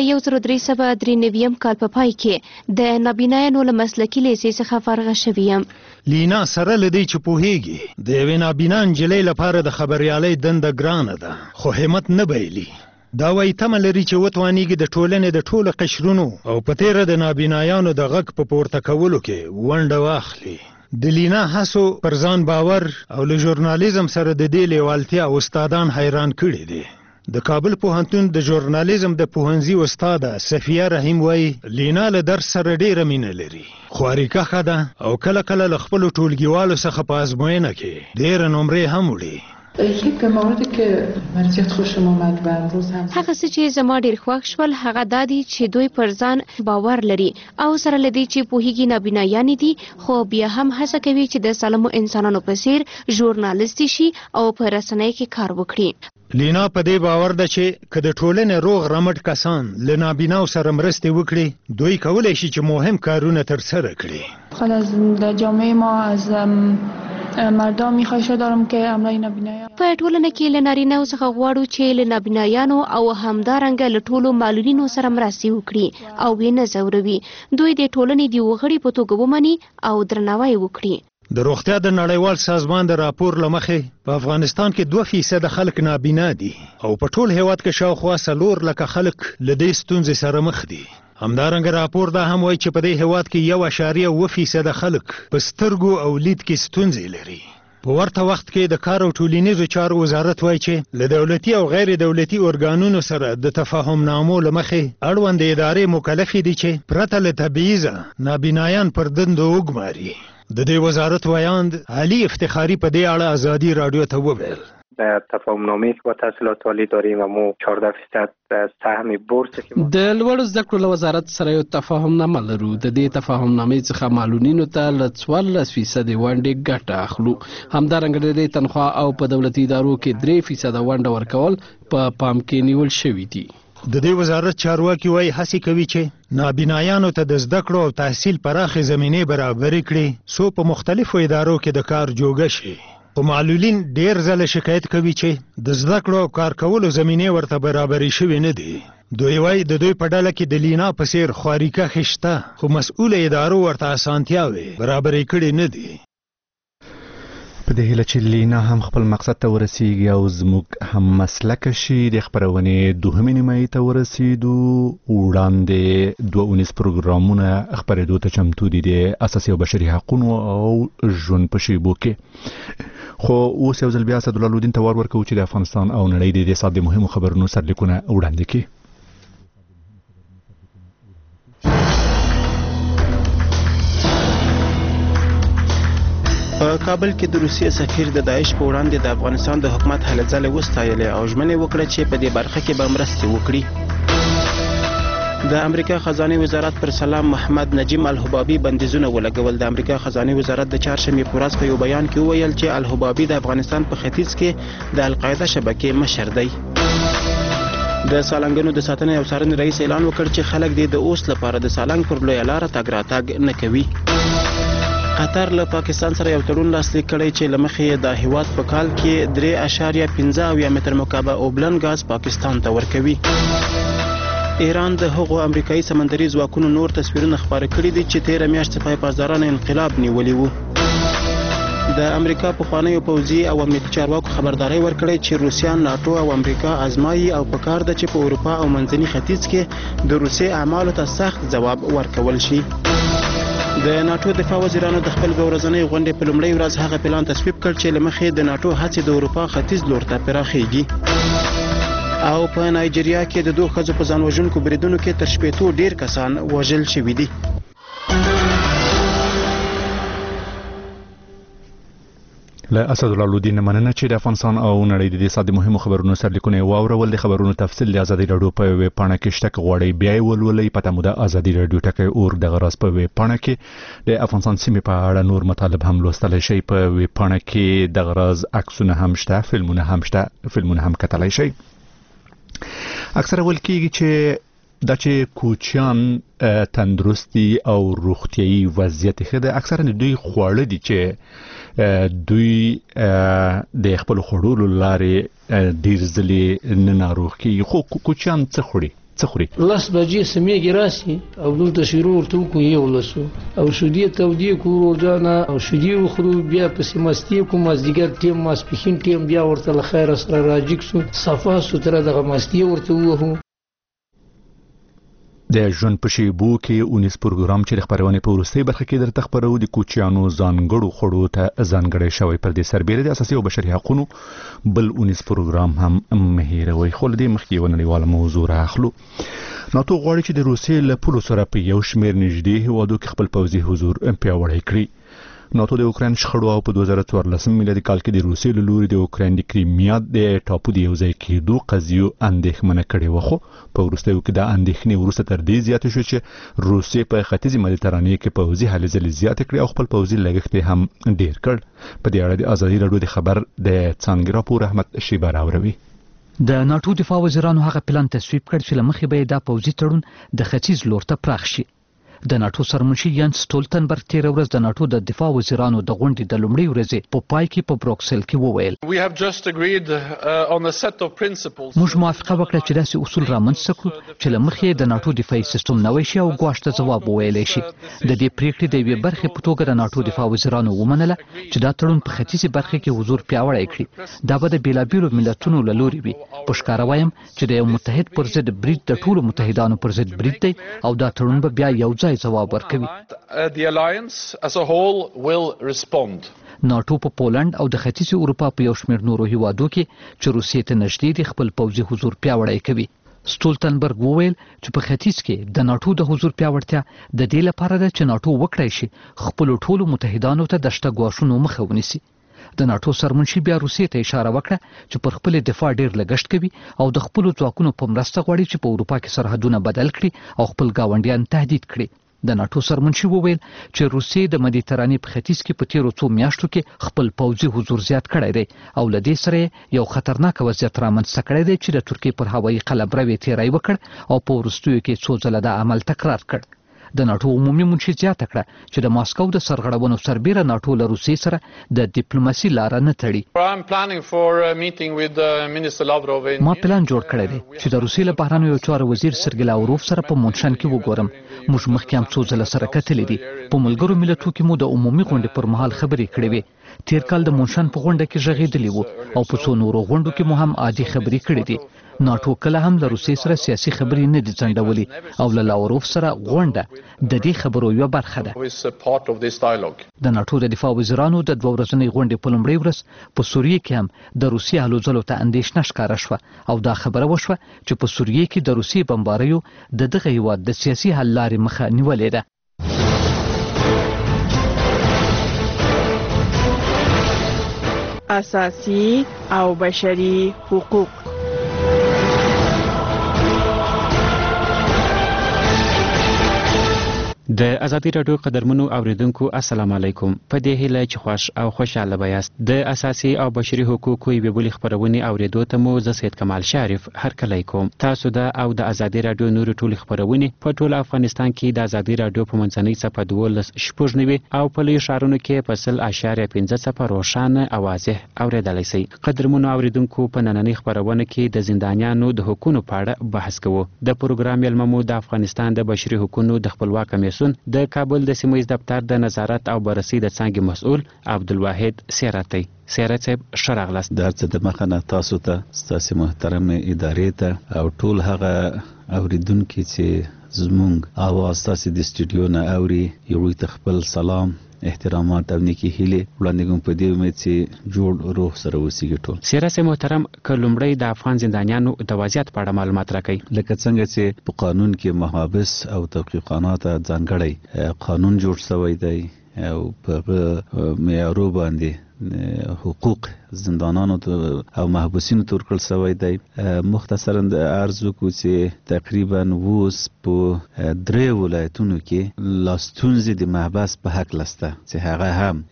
1393 کال په پای کې د نابینایانو له مسلکي لیسې څخه فارغه شوې یم. لینا سره لدی چې پوهیږي د یوې نابینا نجلۍ لپاره د خبریالۍ دنده ګرانه ده خو همت نه بایلي. دا وایي تمه لري چې وتوانیږي د ټولنې د ټولو قشرونو او په تیره د نابینایانو د غږ په پورته کولو کې ونډه واخلي. د لینا هڅو پر ځان باور او له ژورنالیزم سره د دې لیوالتیا استادان حیران کړي دي. د کابل پوهنتون د ژورنالیزم د پوهنځي استاده صفیه رحیم وایي لینا له درس سره ډیره مینه لري خو اړیکه ښه ده او کله کله له خپلو ټولګیوالو څخه په ازموینه کې ډیره نمرې هم وړي. یک موردی که من زیاد خوشم آمد و امروز هم هغه څه چې زما ډیر خوښ شول هغه دا دي چې دوی پر ځان باور لري او سره لدی چې پوهیږي نابینایان دي خو بیا هم هڅه کوي چې د سالمو انسانانو په څیر ژورنالیست شي او په رسنۍ کې کار وکړي. لینا په دې باور ده چې که د ټولنې روغ رمټ کسان له نابیناو سره مرستې وکړي دوی کولی شي چې مهم کارونه ترسره کړي. خل از در جامعه ما از مردم میخواهش دارم که امرای نابینایان په ټولنه کې له نارینه‌و څخه غواړو چې له نابینایانو او همدارنګه له ټولو معلولینو سره مرستې وکړي او یې نه ځوروي. دوی د ټولنې د وغړي په توګه ومني او درناوی وکړي. د روغتیا د نړیوال سازمان د راپور له مخې په افغانستان کې 2% خلک نابینا دي او په ټول هیواد کې شاوخوا 4 لکه خلک له دې ستونزې سره مخ دي. همدارنګه راپور دا هم وایي چې په دې هیواد کې 1.7% خلک په سترګو او لید کې ستونزې لري. په ورته وخت کې د کار او ټولنیزو چارو وزارت وایي چې له دولتي او غیر دولتي ارګانونو سره د تفاهم نامو له مخې اړوند ادارې مکلفې دي چې پرته له تبعیضه نابینایان پر دندو وګماري. د دې وزارت وایاند علي افتخاری په دې اړه ازادي رادیو ته وویل در تفاهم نامه‌ای که با تحصیلات عالی داریم و ما 14% سهم بورس که ما د لوړ زده کړو له وزارت سره یو تفاهم نامه لرو. د دې تفاهم نامې څخه معلولینو ته له 14% ونډې ګټه اخلو. همدارنګه د دې تنخواه او په دولتي ادارو کې 3% ونډه ورکول په پام کې نیول شوي دي. د دې وزارت چارواکي وایي هڅې کوي چې نابینایانو ته د زده کړو او تحصیل پراخې زمینې برابرې کړي څو په مختلفو ادارو کې د کار جوګه شي. خو معلولین ډیر ځله شکایت کوي چې د زده کړو او کار کولو زمینې ورته برابرې شوي نه دي. دوی وایي د دوی په ډله کې د لینا په څیر خواریکښې شته خو مسؤله ادارو ورته اسانتیاوې برابرې کړې نه دي. په دې هیله چې لینا هم خپل مقصد ته ورسیږي او زموږ هم مسلک شي. د خپرونې دوهمې نیمایي ته ورسیدو. وړاندې 2 پروګرامونه خپرېدو ته چمتو دي د اساسي او بشري حقوقو او ژوند په شیبو کې. خو اوس یو ځل بیا اسدالله لودین ته ور ورکوو چې د افغانستان او نړۍ د دې ساعت د مهمو خبرونو سرلیکونه وړاندې کړي. په کابل کې د روسیې سفیر د داعش په وړاندې د افغانستان د حکومت هلې ځلې وستایلې او ژمنې وکړه چې په دې برخه کې به مرستې وکړي. د امریکا خزانه وزارت پر سلام محمد نجیم الحبابي بندیزونه ولګول. د امریکا خزانه وزارت د چهارشنبې په ورځ په یو بیان کې وویل چې الحبابي د افغانستان په ختیځ کې د القاعده شبکې مشر دی. د سالنګونو د ساتنې او څارنې رئیس اعلان وکړ چې خلک د اوس لپاره د سالنګ پر لویه لاره تګ راتګ نه کوي. قطر له پاکستان سره یو تړون لاسلیک کړی چې له مخې د هیواد په کال کې 3.15 متر مکعب اوبلن غاز پاکستان ته ورکوي. ایران د هغو امریکایي سمندري ځواکونو نور تصویرونه خپاره کړي دي چې 13 میاشتې سپاه پاسدارانو انقلاب نیولی وو. د امریکا پخوانیو پوځي او امنیتي چارواکو خبرداری ورکړی چې روسیان ناټو او امریکا ازمایي او په کار ده چې په اروپا او منځني ختیځ کې د روسیې اعمالو ته سخت ځواب ورکول شي. د ناټو دفاع وزیرانو د خپل ورځنۍ غونډې په لومړۍ ورځ هغه پلان تصویب کړ چې له مخې د ناټو هڅې د اروپا ختیځ لور ته پراخیږي. او په نایجیریا کې د 2 ښځو په ځان وژونکو بریدونو کې تر 80 ډیر کسان وژل شوي دي. له اسدالله لودین مننه چې د افغانستان او نړۍ د دې ساده مهمو خبرونو سرلیکونه واورول. د خبرونو تفصیل د ازادي رادیو په ویب پاڼه کې شته. غواړئ بیا ولولئ. پته مو د ازادي رادیو ټکی اور د غراس په ویب پاڼه کې د افغانستان سیمې په اړه نور مطالب هم لوستلی شئ. په ویب پاڼه کې د غراز عکسونه هم شته، فلمونه هم کتلی شئ. اکثره ویل کېږي چې دا چې کوچیان تندرستی او روغتیايي وضعیت ښه ده، اکثرا دوی خواړه دي چې دوی د خپل خوړلو لارې ډیر ځلې نه ناروغ کېږي. خو کوچیان څه خوري؟ لاس بجې سمېږي راسي او دلته شروع ورته وکړو یو لسو او شودې تودې کړو ورځانه او شودې وخورو. بیا پسې مستې کوو، مازدیګر ټیم ماسپښین ټیم بیا ورته له خیره سره راجګ سو، صفا سوتره دغه مستې ورته ووهو. د ژوند په شیبو کې 19 پروګرام چې د خبرونې په وروستۍ برخه کې درته خبرو د کوچیانو ځانګړو خوړو ته ځانګړی شوی. پر دې سربیره د اساسي او بشري حقوقو بل 19 پروګرام هم مهیروي. خو له دې مخکې یو نړیواله موضوع راخلو. ناتو غواړي چې د روسیې له پولو سره په یو شمېر نږدې هیوادو کې خپل پوځي حضور پیاوړی کړي. ناتو د اوکراین شخړو او په 2014 میلادي کال کې د روسیې له لوري د اوکراین د کریمیا د ټاپو د یو ځای کېدو قضیو اندېښمنه کړې وه. خو په وروستیو کې دا اندېښنې وروسته تر دې زیاتې شوې چې روسیې په ختیځې مدیترانې کې پوځي هلې ځلې زیاتې کړې او خپل پوځي لګښت هم ډېر کړ. په دې اړه د ازادي راډیو د خبر د څانګې راپور احمد شیبه راوروي. د ناټو دفاع وزیرانو هغه پلان تصویب کړ چې له مخې به دا پوځي تړون د ختیځ لور ته پراخ شي. د ناټو سرمنشي یانس سټولتنبرګ تیر ورځ د ناټو د دفاع وزیرانو د غونډې د لومړۍ ورځې په پای کې په بروکسل کې وویل موږ موافقه وکړه چې داسې اصول رامنځته کړو چې له مخې د ناټو دفاعي سیستم نوی شي او ګواښ ته ځواب وویلی شي. د دې پریکړې د یوې برخې په توګه د ناټو دفاع وزیرانو ومنله چې دا تړون په ختیځې برخه کې حضور پیاوړی کړي. دا به د بیلابیلو ملتونو له لوري وي. په ښکاره وایم چې د یو متحد پر ضد برید د ټولو متحدانو پر ضد برید دی او دا تړون به بیا یو ځای ځواب ورکوي. ناتو په پولند او د ختیځ اروپا په یو شمېر نورو هیوادو کې چې روسیې ته نږدې دي خپل پوځي حضور پیاوړی کوي. سټولتنبرګ وویل چې په ختیځ کې د ناتو د حضور پیاوړتیا د دې لپاره ده چې ناتو وکړای شي خپل ټولو متحدانو ته د شته ګواښونو مخه ونیسي. د ناتو سرمنشي بیا روسیې ته اشاره وکړه چې پر خپل دفاع ډیر لګښت کوي او د خپل ځواکونو په مرسته غواړي چې په اروپا کې سرحدونه بدل کړي او خپل ګاونډیان تهدید کړي. د ناتو سرمنشي وویل چې روسیې د مدیترانې په ختیځ کې په تیرو څو میاشتو کې خپل پوځي حضور زیات کړی دی او له دې سره یو خطرناک وضعیت رامنځته کړی دی چې د ترکیې پر هوایي قلمرو تیری وکړ او په وروستیو کې څو ځله د عمل تکرار کړ. د ناتو عمومي منشي زیاته کړه چې د ماسکو د سرغړونو سربیره ناتو له روسیې سره د ډیپلوماسي لاره نه تړي. ما پلان جوړ کړی دی چې د روسیې له بهرنیو چارو وزیر سرګی لاوروف سره په مونشن کې وګورم. موږ مخکې هم څو ځله سره کتلې دي. په ملګرو ملتونو کې مو د عمومي غونډې پر مهال خبرې کړې وې. تیر کال د مونشن په غونډه کې غږېدلی وو او په څو نورو غونډو کې مو هم عادي خبرې کړې دي. ناتو کله هم له روسیې سره سیاسي خبرې نه دي ځنډولې او له لاوروف سره غونډه د دې خبرو یوه برخه ده. د ناتو د دفاع وزیرانو د 2 ورځنۍ غونډې په لومړۍ ورځ په سوریې کې هم د روسیې هلو ځلو ته اندېښنه ښکاره شوه او دا خبره وشوه چې په سوریې کې د روسیې بمباریو د دغه هیواد د سیاسي حل لارې مخه نیولې ده. اساسي او بشري حقوق. د ازادي راډیو قدرمنو اوریدونکو السلام علیکم. په دې هیله چې خوش او خوشاله بیاست. د اساسي او بشري حقوقو یوې بلې خپرونې اوریدو ته مو زه سید کمال شریف هرکلی کوم. تاسو د او د ازادي راډیو نورې ټولې خپرونې په ټول افغانستان کې د ازادي راډیو په منځنۍ څپه 12.9 او په لویو ښارونو کې په 0.5 څپه روښانه او واضح اوریدلی شئ. قدرمنو اوریدونکو په نننۍ خپرونه کې د زندانیانو د حقوقو په اړه بحث کوو. د پروګرام میلمه مو د افغانستان د بشري حقوقو د خپلواک کمیسیون د کابل د سیمه ییز دفتر د نظارت او بررسي د څانګې مسؤل عبدالواحد سیرت دی. سیرت صاحب ښه راغلاست. د هر څه د مخه نه تاسو ته ستاسې محترمې ادارې ته او ټول هغه اوریدونکي چې زموږ اواز تاسې د سټوډیو نه اوري یو ته خپل سلام احترامات او نیکی هیله وړاندې کوم په دې امید چې جوړ روح سره اوسېږي ټول. سیرت محترم که لومړی د افغان زندانیانو د وضعیت په اړه معلومات راکړئ. لکه څنګه چې په قانون کې محابس او توقیقانات ځانګړی قانون جوړ شوی دی او په معیارو باندې حقوق زندانانو او محبوسینو تور کړل شوی دی. مختصرا عرض وکړو چې تقریبا اوس په 3 ولایتونو کې لا ستونزې د محبس په حق لسته چې هغه هم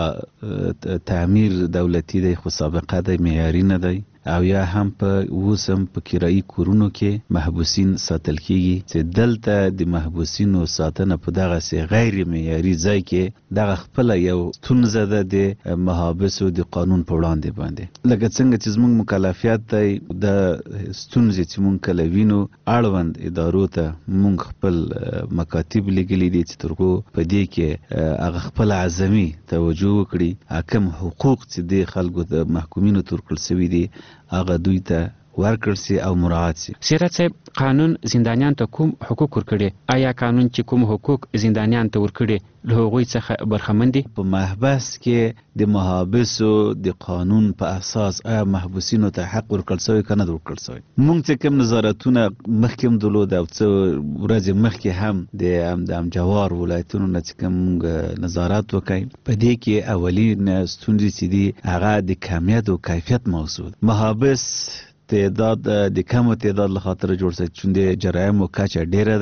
یا تعمیر دولتي دی خو سابقه دی معیاري نه دی او یا هم په اوس هم په کرایي کورونو کې محبوسین ساتل کیږي چې دلته د محبوسینو ساتنه په دغه غیر معیاري ځای کې دغه خپل یو ستونزه ده د محابسو د قانون په وړاندې باندې. لکه څنګه چې زموږ مکلفیت دی د ستونزې چې مونږ کله وینو اړوند ادارو ته مونږ خپل مکاتب لګلي دي چې ترغو په دې کې هغه خپل عزمي توجه وکړي حکم حقوق چې د خلکو د محکومینو تور کړل شوي دي هغه دوی ته ورکړل سي او مراعات سي. سیرت صاحب قانون زندانیان ته کوم حقوق ورکړي؟ آیا قانون چې کوم حقوق زندانیان ته ورکړي له هغوی څخه برخمن دي؟ په محبس کې د محابسو د قانون په اساس آیا محبوسینو ته حق ورکړل شوی که نه ورکړل شوی؟ مونږ چې کوم نظارتونه مخکې هم درلود او څه ورځې مخکې هم د جوار ولایتونو نه چې کوم نظارت وکړي په دې کې اولین ستونزې چې دي هغه د کمیت او کیفیت موضوع. محابس تعداد د کم تعداد له خاطر جوړ شوی چې د جرایم او کچه ډیره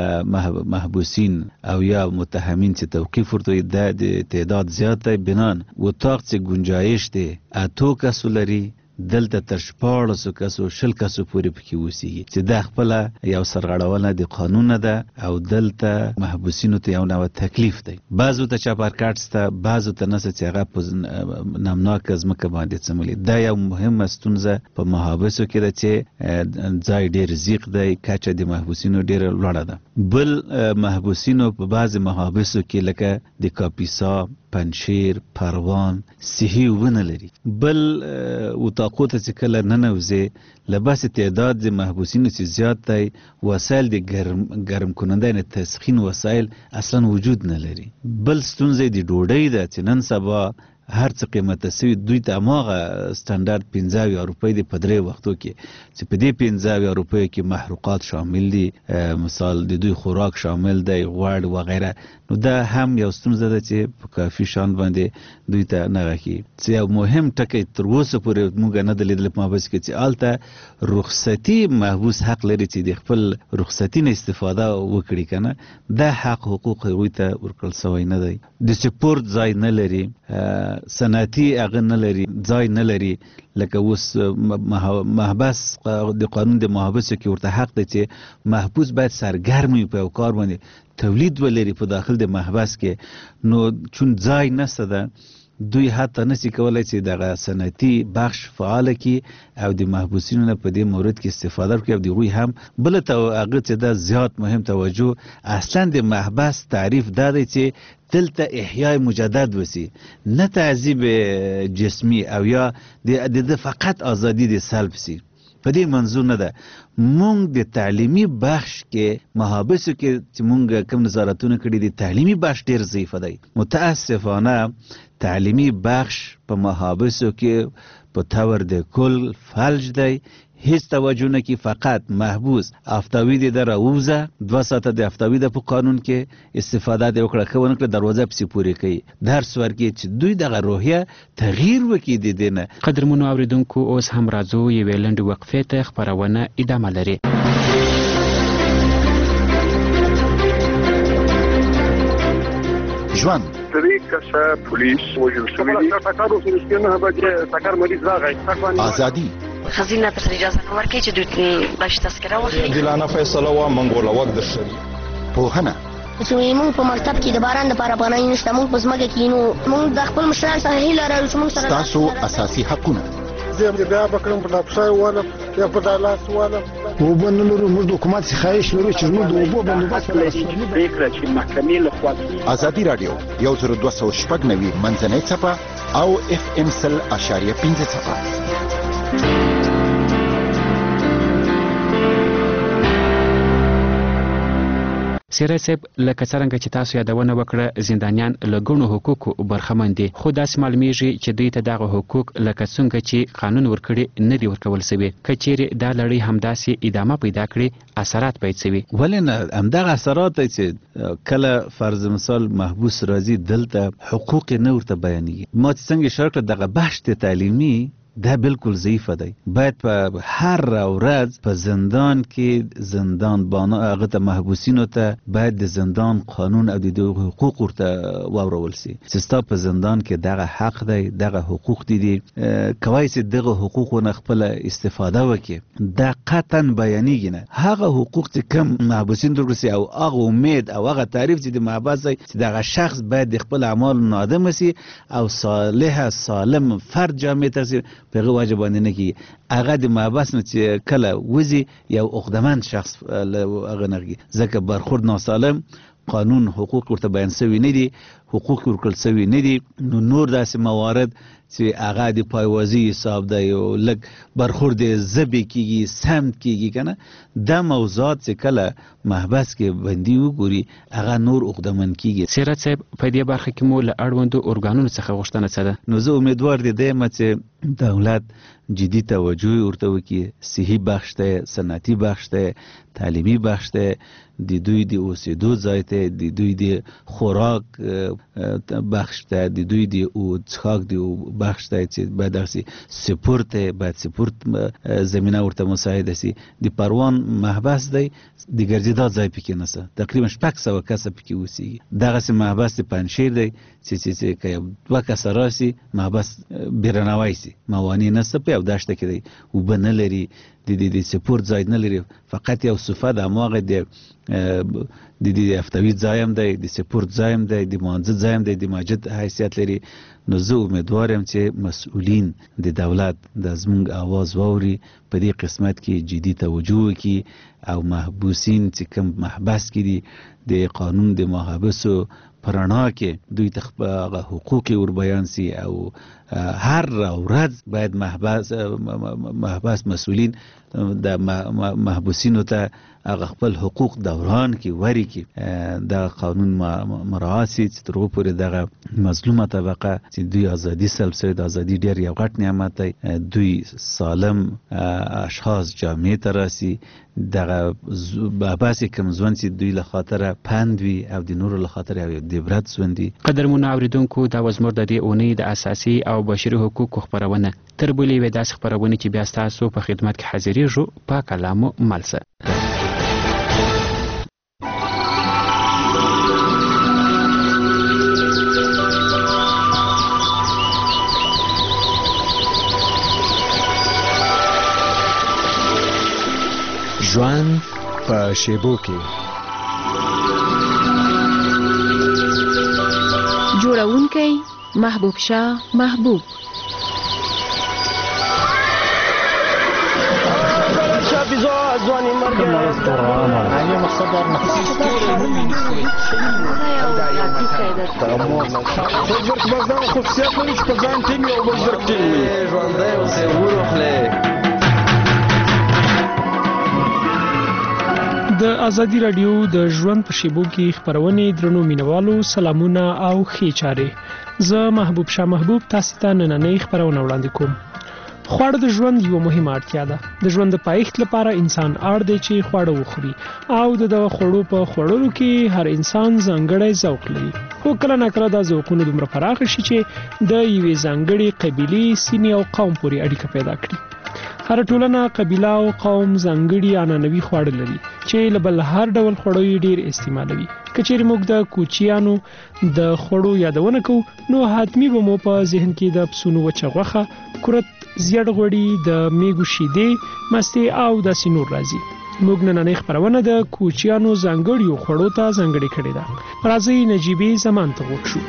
ده محبوسین او یا متهمین چې توقیف ورته د تعداد زیات دی بنان اتاق چې گنجایش دی اتو کسو لري دلته تر 14 کسو 20 کسو پورې پکې اوسېږي چې دا خپل یو سرغړونه د قانون ده او دلته محبوسینو ته یو نوع تکلیف دی. بعضو ته چاپارکاټ سته بعضو ته نسه چې هغه په نامناک ځمکه باندې څملي. دا یو مهمه ستونزه په محابسو کې ده چې ځای ډېر ضیق دی کچه د محبوسینو ډېره لوړه ده. بل محبوسینو په بعضې محابسو کې لکه د کاپیسا پنشیر پروان صحي ونه لري. بل اتاقو ته چې کله ننوځي له باسې تعداد د محبوسینو چې زیات دی وسایل د ګرم کننده نه تسخین وسایل اصلا وجود نه لري. بل ستونزه د ډوډۍ ده چې نن سبا هر څه قیمته سوي دوی ته هماغه سټنډرډ 15 روپۍ دی په 3 وختو کې چې په دې 15 روپۍ کې محروقات شامل دي، مثال د دوی خوراک شامل دی، غوړ وغیره. نو دا هم یو ستونزه ده چې په کافي شان باندې دوی ته نه راکي. چې یو مهم ټکی تر اوسه پورې موږ نه دی لیدلی په محبس کې چې هلته رخصتي محبوس حق لري چې د خپل رخصتي نه استفاده وکړي که نه، دا حق حقوق هغوی ته ورکړل سوی نه دی. د سپورت ځای نه لري، صنعتي هغه نه لري، ځای نه لري. لکه اوس محبس د قانون د محبسو کې ورته حق دی چې محبوس باید سرګرم وي په یو کار باندې تولید ولري په داخل د محبس کې. نو چون ځای نشته ده، دوی حتی نسی کولای چې دغه صنعتي بخش فعال کړي او د محبوسینو نه په دې مورد کې استفاده وکړي. او د هغوی هم بله هغه چې دا زیات مهم توجه اصلا د محبس تعریف دا دی چې دلته احیای مجدد وسی، نه تعذیب جسمی او یا د فقط ازادي د سلب سی. په دې منظور نه ده. مونږ د تعلیمي بخش کې محابسو کې چې مونږ کوم نظارتونه کړي دي، تعلیمي بخش ډیر ضعیف دی. متاسفانه تعلیمي بخش په محابسو کې په طور د کل فلج دی، هیڅ توجه نه کی. فقط محبوس افتاوی دی در اوزه 2 ساعته د افتاوی د په قانون کې استفاده دی وکړه، خو نکړه دروازه پسې پوری کوي. درس ورکړي چې دوی دغه روحیه تغییر وکړي د دینه. قدرمنو اوریدونکو، اوس هم راځو یوې لنډې وقفې ته، خپرونه ادامه لري. ژوند درې کسه پولیس وژل شوي دي. ټکر وشو چې نه بجې ټکر مریض راغی. ازادي خزینه ته اجازه نه ورکړي چې دوی باش تذکره واخلي. عادلانه فیصله و منګوله وخت درشي. پوهنه چې موږ په مکتب کې د باران لپاره پناه نشته، موږ په ځمکه کې نو موږ د خپل مشرانو څخه هیله لرو چې موږ سره تاسو اساسي حقونه زه بیا بکرم په لاپسای والا یا په دالاس والا وبنلو موږ د حکومت څخه خواهش لرو چې موږ د اوبو بندوبست ولرو. فکر چې محکمې له خوا ازادي رادیو 1290 منځنۍ صفه او FM 100.5 صفه. سیرای صاحب، لکه څرنګه چې تاسو یادونه وکړه زندانیان له ګڼو حقوقو برخمن دي، خو داسې معلومیږي چې دوی ته دغه حقوق لکه څنګه چې قانون ورکړي نه دي ورکول سوي. که چیرې دا لړۍ همداسې ادامه پیدا کړي اثرات باید سوي. ولې نه؟ همدغه اثرات دی چې کله فرض مثال محبوس راځي دلته حقوق نه ورته بیانېږي. ما چې څنګه اشاره کړه دغه بخش تعلیمي دا بالکل ضعیفه دی. باید په هر ورځ په زندان کې زندانبانو هغه ته محبوسینو ته باید د زندان قانون او د حقوق ورته واورول سي چې ستا په زندان کې دغه حق دی، دغه حقوق دي، کوای سي دغه حقوقونه خپل استفاده وکړي. دا قطعا بیانېږي نه. هغه حقوق چې کم محبوسین درګسي او هغه امید او هغه تعریف چې د محبس دی چې دغه شخص باید د خپل اعمال نادم سي او صالح سالم فرد جامع ته پیغه واجبانه نه کی. هغه د محبس نه چې کله وزي یو عقدمند شخص هغه نرګي ځکه برخورد ناسالم قانون حقوق ورته بیان شوی نه دي، حقوق ورکړل شوی نه دي. نو نور داسې موارد چې هغه د پایوازي حساب دی او لږ برخورد زبې کیږي، سمت کیږي کنه، دا موضوعات چې کله محبس کې بندي وګوري هغه نور عقدمن کیږي. سیرت صاحب، په دې برخه کې مو له اړوندو ارګانونو څخه غوښتنه څه ده؟ نو زه امیدوار دیم چې دولت جدي توجه ورته وکړي. صحي بخش ته، صنعتي بخش ته، تعلیمي بخش ته، د دوی د اوسېدو ځای ته، د دوی د خوراک بخش ته، د دوی د څښاک د بخش ته چې باید داسې سپورت باید سپورت زمینه ورته مساعده سي. د پروان محبس دی، د ګرځېدا ځای پکې نشته، تقریبا 600 کسه پکې اوسېږي. دغسې محبس د پنجشیر دی چې که 2 کسه راسي محبس بیرنوی سي، موانع نشته په یو دشته کې دی، اوبه نه لري، د سپورت ځای نه لري، فقط یو صفه د هماغه د افتوي ځای هم دی، د سپورت ځای هم دی، د مانځه ځای هم دی، د مسجد حیثیت لري. نو زه امیدوار یم چې مسؤلین د دولت د زموږ اواز واوري، په دې قسمت کې جدي توجه وکړي او محبوسین چې کوم محبس کې دي د قانون د محبسو پرانا کې دوی ته حقوق ور بیان سي او هر ورځ باید محبس مسؤلین د محبوسینو ته هغه خپل حقوق دوران کې وری کې د قانون مراعات سي چې تر پورې دغه مظلومه طبقه چې دوی ازادي سلب شوی د ازادي ډیر یو غټ نعمت دی دوی سالم اشخاص جامعه ته راسي دغه باسي کوم ځوان چې دوی له خاطر پند وي او د نورو له خاطر یو د عبرت ژوندي قدرمنو اوریدونکو دا وزمر د دې اونۍ د اساسي او بشري حقوقو خبرونه تر بلې وې داسې خبرونه چې بیا ستاسو په خدمت کې حاضرېږو په کلامو ملسه ژوند په شیبو کې جوړونکی محبوب شاه محبوب ځواني مرګ ايوه مقصد د ازادي رادیو د ژوند په شیبو کې خبرونه درنو مینوالو سلامونه او ښې چارې زه محبوب شاه محبوب تاسو ته نننۍ خبرونه وړاندې کوم خواړه د ژوند یو مهمه اړتیا ده د ژوند د پایښت لپاره انسان اړ دی چې خواړه وخوري او د دغه خوړو په خوړلو کې هر انسان ځانګړی ذوق لري خو کله ناکله دا ذوقونه دومره پراخ شي چې د یوې ځانګړې قبیلې سیمې او قوم پورې اړیکه پیدا کړي هر ټولنه قبیله او قوم ځانګړي عنعنوي خواړه لري چې له بل هر ډول خوړو ډیر استعمالوي کچېرې موږ د کوچیانو د خوړو یادونه کوو نو حتمی به مو په ذهن کې د پسونو وچه غوښه کورت زیړ غوړي د میګو شیدې مستې او د سینور راځي موږ نننۍ خبرونه د کوچیانو ځانګړي خوړو ته ځانګړي کړې ده راځي نجيبي زمان ته وښو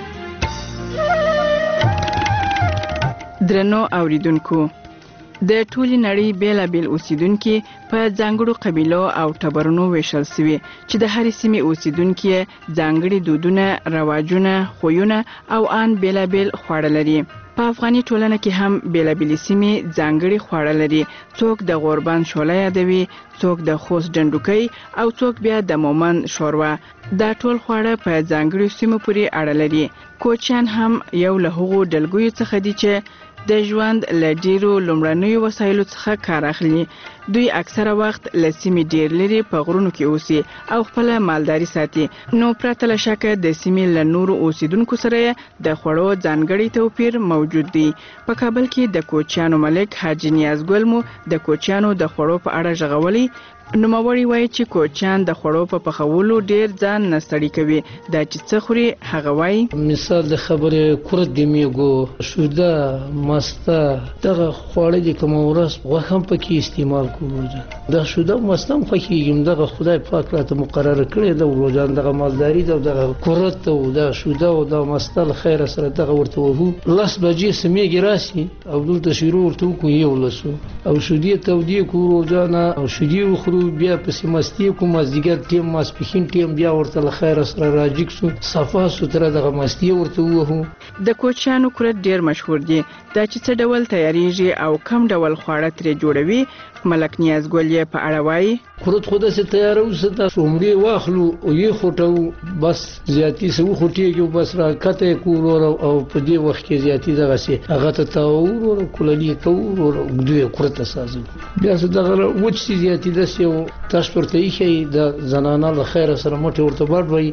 درنو اوریدونکو د ټولي نړۍ بیلابیل اوسیدونکو په ځانګړو قبیلو او ټبرونو ویشل شوي چې د هر سیمې اوسیدونکو ځانګړي دودونه، رواجونه، خویونه او ان بیلابیل خواړه لري. په افغاني ټولنه کې هم بیلابیل سیمې ځانګړي خواړه لري. څوک د غوربان شوله یادوي، څوک د خوست ډنډوکۍ او څوک بیا د مومن شوروا. دا ټول خواړه په ځانګړي سیمو پورې اړه لري. کوچیان هم یو له هغو ډلګیو څخه دي چې د ژوند له ډیرو لومړنیو وسایلو څخه کار اخلي. دوی اکثره وخت له سیمې ډیر لري په غرونو کې اوسي او خپل مالداري ساتي. نو پرته له شکه د سیمې له نورو اوسیدونکو سره د خوړو ځانګړي توپیر موجود دی. په کابل کې د کوچیانو ملک حاجی نیازګل مو د کوچیانو د خوړو په اړه ژغوري. نوموړی وایي چې کوچیان د خوړو په پخولو ډیر ځان نستړي کوي. دا چې څه خوري هغه وایي مثال د خبرې کورت د میګو شوده مسته دغه خواړه دي کوم ورځ غوښه هم پکې استعمال کوو. دا شوده مسته هم خوښیږي دغه خدای پاک راته مقرره کړی د ورځان دغه مالداري دغه کورت او د شوده او د مسته خیر سره دغه ورته وو لاس بجې سمېږي راسي او دلته شروع ورته کو یو لسو او شودي تودي کو ورځانه او شودي خو بیا پسې مستی کوم ازګر ټیم ماسپخین ټیم بیا ورته له خیر سره راجیک سو صفا ستره دغه مستی ورته وو. د کوچیانو کورت ډیر مشهور دي. دا چې څه ډول تیاریږي او کم ډول خواړه ترې جوړوي ملک نیازګل یې په اړه وایي کورت خود سه تیارو ستا څومره واخلو او یې خوټو بس زیاتی سه وخټیږي بس را کته کور او په دې وخت کې زیاتی دغه سي هغه ته تاور او کوللی کور او دوی کورت اساسو بیا زه دغه وچ سي زیاتی د سه تاسو ورته یې د زنانه له خیر سره مټ ورته باد وای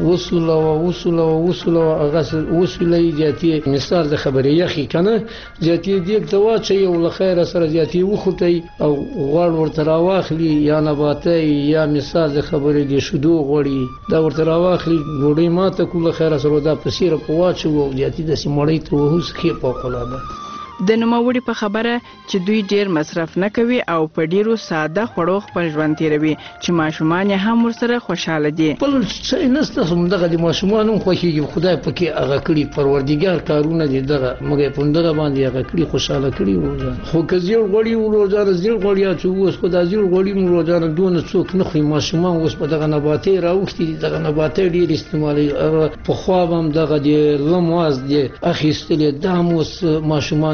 وصله هغه وصله زیاتی مثال د خبرې یخي کنه زیاتی دې دوا چې یو له خیر سره زیاتی وخټي او غوړ ورته راواخلي یا نباتي یا مثال د خبرې دي شودو غوړي دا ورته راواخلي ګوډي ماته کوله خیر سره دا پسیره په واچو او زیاتی د سیمړی ته وهوس کې په قلاده. د نوموړي په خبره چې دوی ډیر مصرف نه کوي او په ډیرو ساده خوړو خپل ژوند تیروي چې ماشومان هم ورسره خوشاله دي. بل څه نسته هم دغه د ماشومان هم خوښیږي خدای پکې هغه کړی پروردګار کارونه دي دغه موږ په دغه باندې هغه کړی خوشاله کړی وو. خو کزیړ غوړي وروځار زیړ غوړي چې اوس خدای زیړ غوړي وروځار دون څوک نه خو ماشومان اوس په دغه نباتي راوختي دغه نباتي ډیر استعمالي په خو هم دغه د لمواز دي اخیستل د هموس ماشومان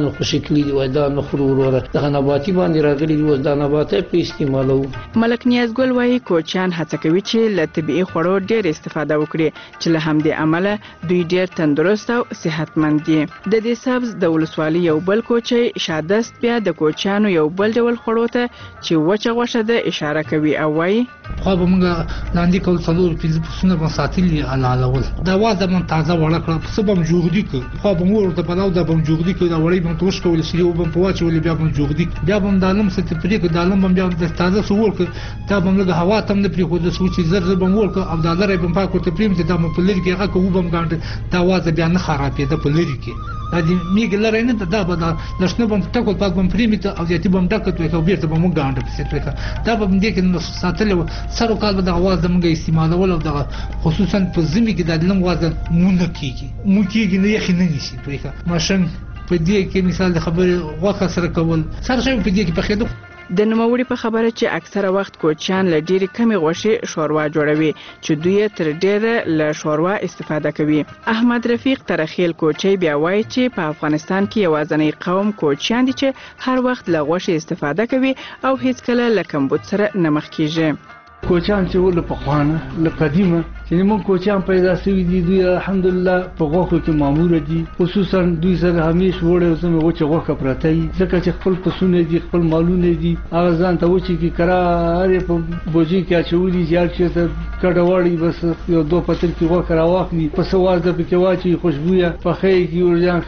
مو خوشی کړی دی وای دا نخرو وروره د نباتي باندې راغلي دی وای دا نباتي په استعمالو. ملک نیاز ګل وایي کوچیان هڅه کوي چې له طبیعي خوړو ډېر استفاده وکړي چې له همدې عمله دوی ډېر تندرست او صحتمند دي. د دې سبز د ولسوالۍ یو بل کوچی شادست بیا د کوچیانو یو بل ډول خوړو ته چې وچه غوښه ده اشاره کوي او وایي خو به موږ لاندې کول څلور 5 پسونه به ساتلي حلالول دا واده من تازه وړه کړه په سبب جوړدي ک خو به مور ته پلاو دا بم جوړدي ک دا وړي بم توش کول شي او بم پواچ ولې بیا بم جوړدي بیا بم دالم ست پرې ک دالم بم بیا د تازه سوور ک دا بم له هوا تم نه پرې خو د سوچ زر بم ور ک او دا لري بم پاک ته پریم ته دا په لری کې هغه کو بم ګاند دا واده بیا نه خرابې د په لری کې دا دې میګ لري نه دا به دا لښنه بم ټکول پاک بم پریم ته او دې بم ډکټ وکاو بیرته بم ګاند په ست وکا دا بم دې کې ساتل سره کال د اواز د موږ استعمالول او د خصوصا په زمي کې د لم واده مونږ کیږي نه یې نه نشي توګه ماشين په دې کې مثال د خبرې واخه سره کول سره شي په دې کې په خېدو د نوموړي په خبره چې اکثره وخت کوچیان له ډېری کمی غوښې شوروا جوړوي چې دوی تر ډېره له شوروا استفاده کوي. احمد رفیق ترخیل کوچی بیا وایي چې په افغانستان کې یوازینی قوم کوچیان دي چې هر وخت له غوښې استفاده کوي او هیڅ کله له کمبود سره نه مخ کیږي. کوچیان چې ول په خوانه له قدیمه چې موږ کوچیان پیدا شوي دي دوی الحمدلله په غوښو کې مامور دي خصوصا دوی سره همیش وړه او سمه وچه غوښه پرته دي ځکه چې خپل پسونه دي خپل مالونه دي هغه ځان ته وچی کې کرا په بوجي کې اچولي چې ته کډوړی بس یو دوه پتر کې غوښه راوخلي په سواز د پکې واچي خوشبویا په خې کې ورځان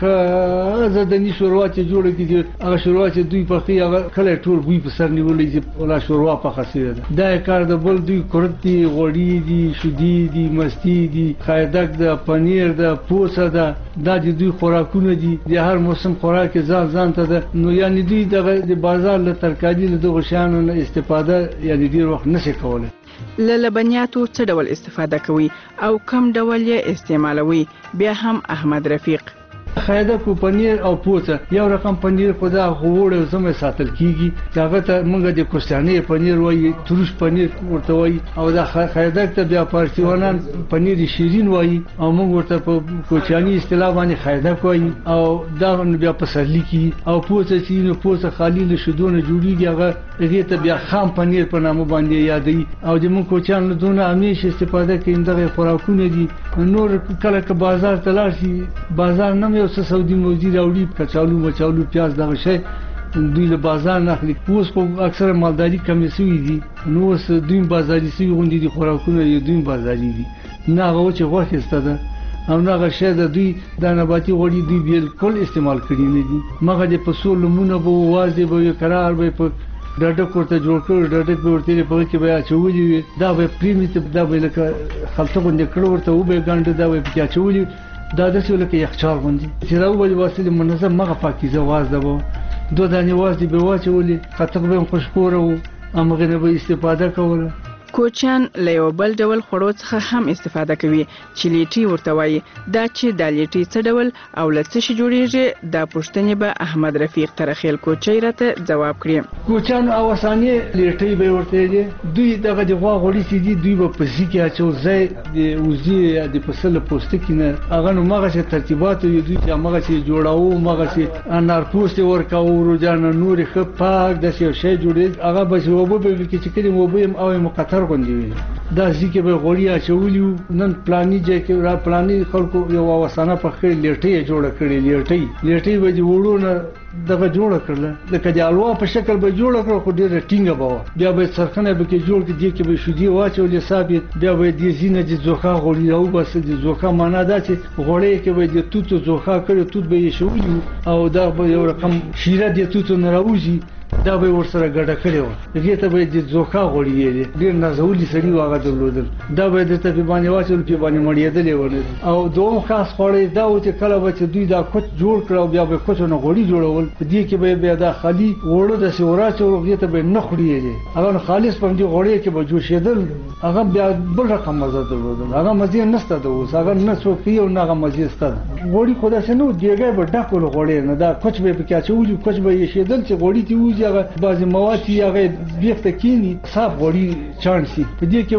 ښه زدنی شوروا چې جوړ کړي هغه شوروا چې دوی په خې هغه کله ټول بوی په سر نیولې چې ولا شوروا په خاصه ده دا کار د بل دوی کورتي غوړی دي شودي دي مستی دي خایدک د پنیر د پوسه ده دا د دوی خوراکونه دي د هر موسم خوراک ځان ته ده نو یعنی دوی د بازار له ترکاری له دغه شیانو نه استفاده یعنی ډیر وخت نشي کولای. له لبنیاتو څه ډول استفاده کوي او کم ډول یې استعمالوي بیا هم احمد رفیق خایدک او پنیر او پوسه یو رقم پنیر خدا غوړ زمه ساتل کیږي هغه ته موږ د کوستاني پنیر وایي ترش پنیر ورته وایي او دا خایدک ته بیا پارسیوانان پنیر شیرین وایي او موږ ورته په کوچانی اصطلاح باندې خایدک وایي او دا بیا پسرلی کی او پوسه چې نو پوسه خالی له شودونه جوړیږي هغه ته بیا خام پنیر په نامه باندې یادوي او د موږ کوچان دونه همیشه استفاده کوي دغه خوراکونه دي نور کله که بازار تلل شي بازار نه یو څه سعودي موزي راوړي کچالو مچالو پیاز دغه شی دوی له بازار نه اخلي اوس په اکثره مالداري کمې شوي دي نو اوس دوی بازاري شوي غوندي دي خوراکونه یې دوی بازاري دي نه هغه چې غوښه ستده او نه هغه شی د دوی د نباتي غوړي دوی بالکل استعمال کړي نه دي مګر د پسو لمونه به وازې به قرار به په ډډک ورته جوړ کړ ډډک به ورته په کې بیا چولې دا به پریمیټ دا به لکه خلطه باندې کړو ورته و به ګاند دا به بیا چولې دا د څه لکه یخچال باندې چې راو به واسطه منظم مغه پاکیزه واز دبو دوه دانې واز دی به واچولې خطر به خوشبوره و امغه نه به استفاده کوله. کوچیان له یو بل ډول خوړو څخه هم استفاده کوي چې لیټي ورته وایي دا چې د لیټي څه ډول او له څه شي جوړیږي دا پوښتنې به احمد رفیق ترخیل کوچی راته جواب کړي. کوچیان او اسانه لیټي به ورته دي دوی دغه د غوا غوړي چې دي دوی په پسې کې اچو ځای د وزي د فصل پوسټ کې نه هغه نو مغه چې ترتیبات یې دوی چې مغه چې جوړاو مغه چې انار پوسټ ورکاو روزانه نور خ پاک د شی جوړي هغه به وبو به کې چې کړي وبو او مقطر غونډي دا ځکه به غوړی اچولیو نن پلاني ځای کې را پلاني خلکو یو وسانه په خې لیټي جوړ کړي لیټي به جوړونه دغه جوړ کړل لکه د الوا په شکل به جوړ کړو خو ډیره ټینګه به بیا به سرخنه به کې جوړ کړي کې به شودي واچولې ثابت بیا به د زینه د زوخه غوړی او بس د زوخه معنا دا چې غوړی کې به د توت زوخه کړي توت به یې شوی او دا به یو رقم شیره د توت نه راوځي دا به ورسره ګډه کړي و دغه ته به د زوخه غوړی ډیر نازولي سړي واغه درلودل دا به د ته په باندې واچول په باندې مړیدلې ونه او دوه خاص خوړې دا و چې کله به چې دوی دا کوچ جوړ کړو بیا به کوچ نه غوړی جوړول دې کې به بیا دا خالي وړو د سورا چورغه ته به نه خړیږي هغه خالص په دې غوړی کې به جوشیدل هغه بیا بل رقم مزه درلودل هغه مزه نسته د اوس هغه نه څو پیو نه هغه مزه ستل غوړی خدا سينو دیګه به ډکول غوړی نه دا کوچ به پکې چولې کوچ به یې شیدل چې غوړی تی هغه بعضی مواد هغه بیخته کینی صاف غوړی چانسي په دې کې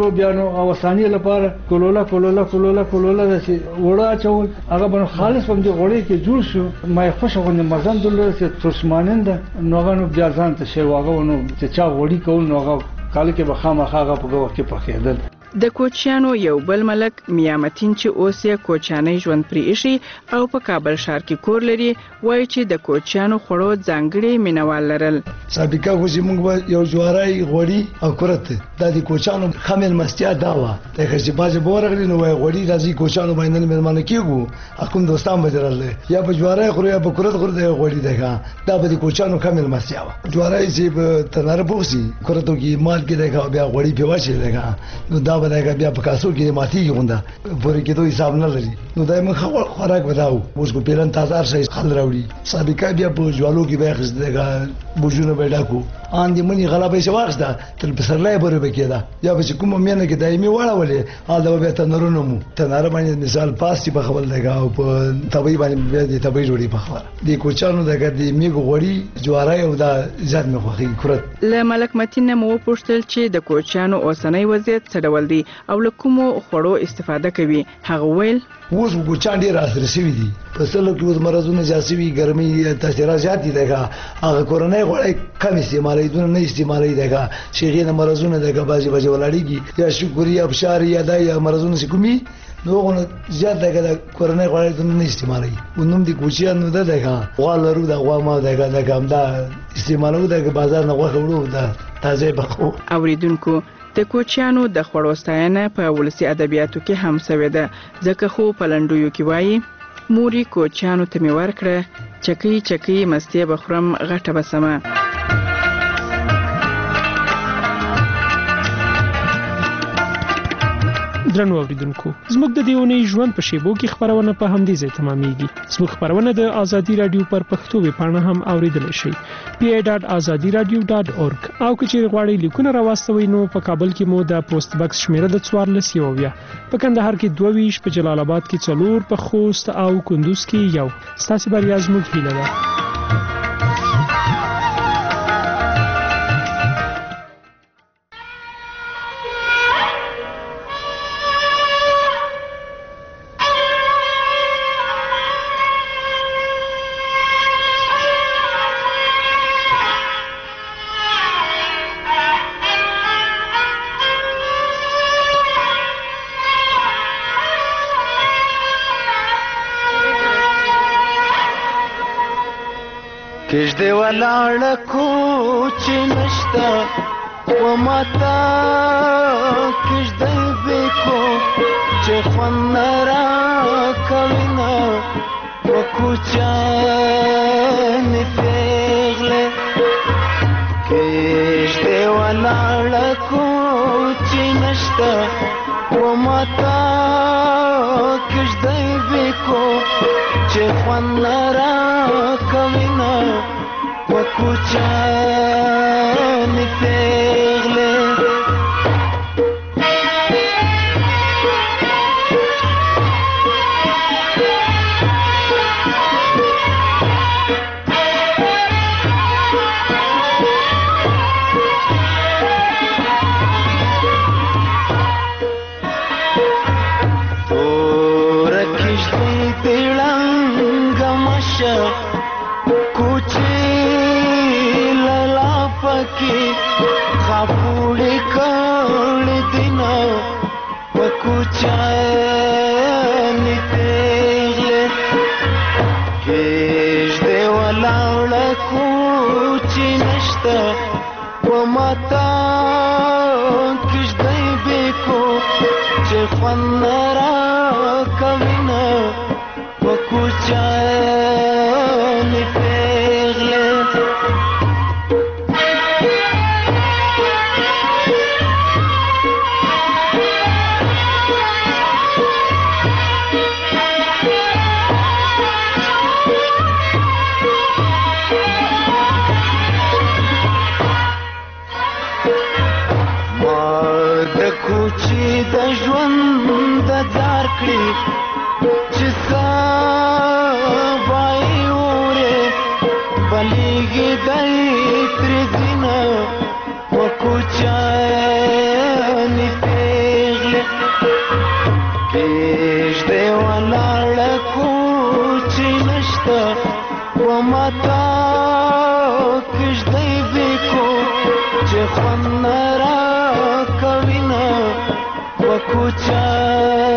به بیا نو اوسانی لپاره کولولا چې وړه اچول هغه به خالص هم دی غوړی کې جوړ شو ما خوښ غوښنه مزان دلته چې ترسمانند نو هغه نو بیا ځان ته شی واغه نو چې چا غوړی کول نو هغه کال کې به خامخا هغه په وخت کې پخېدل. د کوچیانو یو بل ملک میامتین چې اوس یې کوچیاني ژوند پرې ایشي او په کابل ښار کې کور لري وایي چې د کوچیانو خوړو ځانګړي مینوال لرل. سابقه خو چې موږ یو جوارای غوړی او کرت د دې کوچیانو خامل مستیا دا و ته چې باز بورغلی نو وای غوړی راځي کوچیانو باندې مېلمانه کیږي حکومت دوستان بدرل یا په جوارای خو یا په کرت خو د غوړی دغه دا به کوچیانو خامل مستیا و جوارای چې تنار بوسي کرتو کې مال کې دغه بیا غوړی په واچي دغه نو دا بلګه بیا په کاسو کې ماتي غونډه پورې کېدو حساب نه لري نو دایمه خوراک وداو اوس کو پیران تازه شي خل راوړي سابقه بیا په جوالو کې به خزدګه بوجونه پیدا کو ان دې منی غلبې شواخته تل په سرلای پورې بکیدا یا به کوم مینه کې دایمي واړولې حال دا به تنورونو مو تنار باندې مثال پاسي په خپل دغه او په طبي باندې به طبي جوړي په خبره دي کوچانو دغه دې میګ غوړي جوارای او دا زیات مخخي کرت ل ملک متین مو پوښتل چې د کوچانو اوسنۍ وضعیت څه ډول دی او له کومو خوړو استفاده کوي هغه ویل اوس کوچان ډیر اثر شوی دي په سلو کې اوس مرزونه جاسوي ګرمي تاثیرات زیات دي دغه هغه کورونای غوړي کم استعمالي دونه نه استعمالي دغه شیغې مرزونه دغه باجی ولاړيږي یا شکریا ابشار یا د مرزونه سکومي نوغه زیات دغه کورونای غوړي دونه نه استعمالي ونوم دي کوچیان نو دغه غوالرو دغه ما دغه هم دا استعمالو دغه بازار نه غوړو دا تازه بخو اوریدونکو د کوچیانو د خوړو ستاینه په ولسی ادبیاتو کې هم سوې ده ځکه خو په لنډیو کې وایي موري کوچیانو ته مې ورکړه چکی مستي بخورم غټه بسمه. درنو اوریدونکو زموږ د دیونی ژوند په شیبو کې خبرونه په همدې ځای تمامېږي. زموږ خبرونه د ازادي رادیو پر پښتو ویبپاڼه هم اوریدل شي pi.azadiradio.org او که چیرې غواړئ لیکونه راوستوئ نو په کابل کې مو د پوسټ باکس شمیره د 14 په کندهار کې 22 په جلال آباد کې 4 په خوست او کندوز کې 1 ستاسو بریا زموږ هیله ده. کښدې ولاړه کوچ نشته و ماته کښدې بیکو چې خوند راکوي نه و کوچانې پیغلې کښدې ولاړه کوچ نشته و ماته کښدې بیکو چې خوند راکوي نه و کوچانې پیغلې توره کښتۍ دې ړنګه مشه خاپوړې کړې دینه و کوچانې پیغلې کښدې ولاړه کوچې نشته و ماته کښدۍ بیکو چې خوند راکوي نه و کوچانې پیغلې کوچی د ژوند دار کړی چې سبای وره بلیږي دای تر دینه و کوچانې و ماتا کشدی بیکو چې خوند را کوي نه و کوچا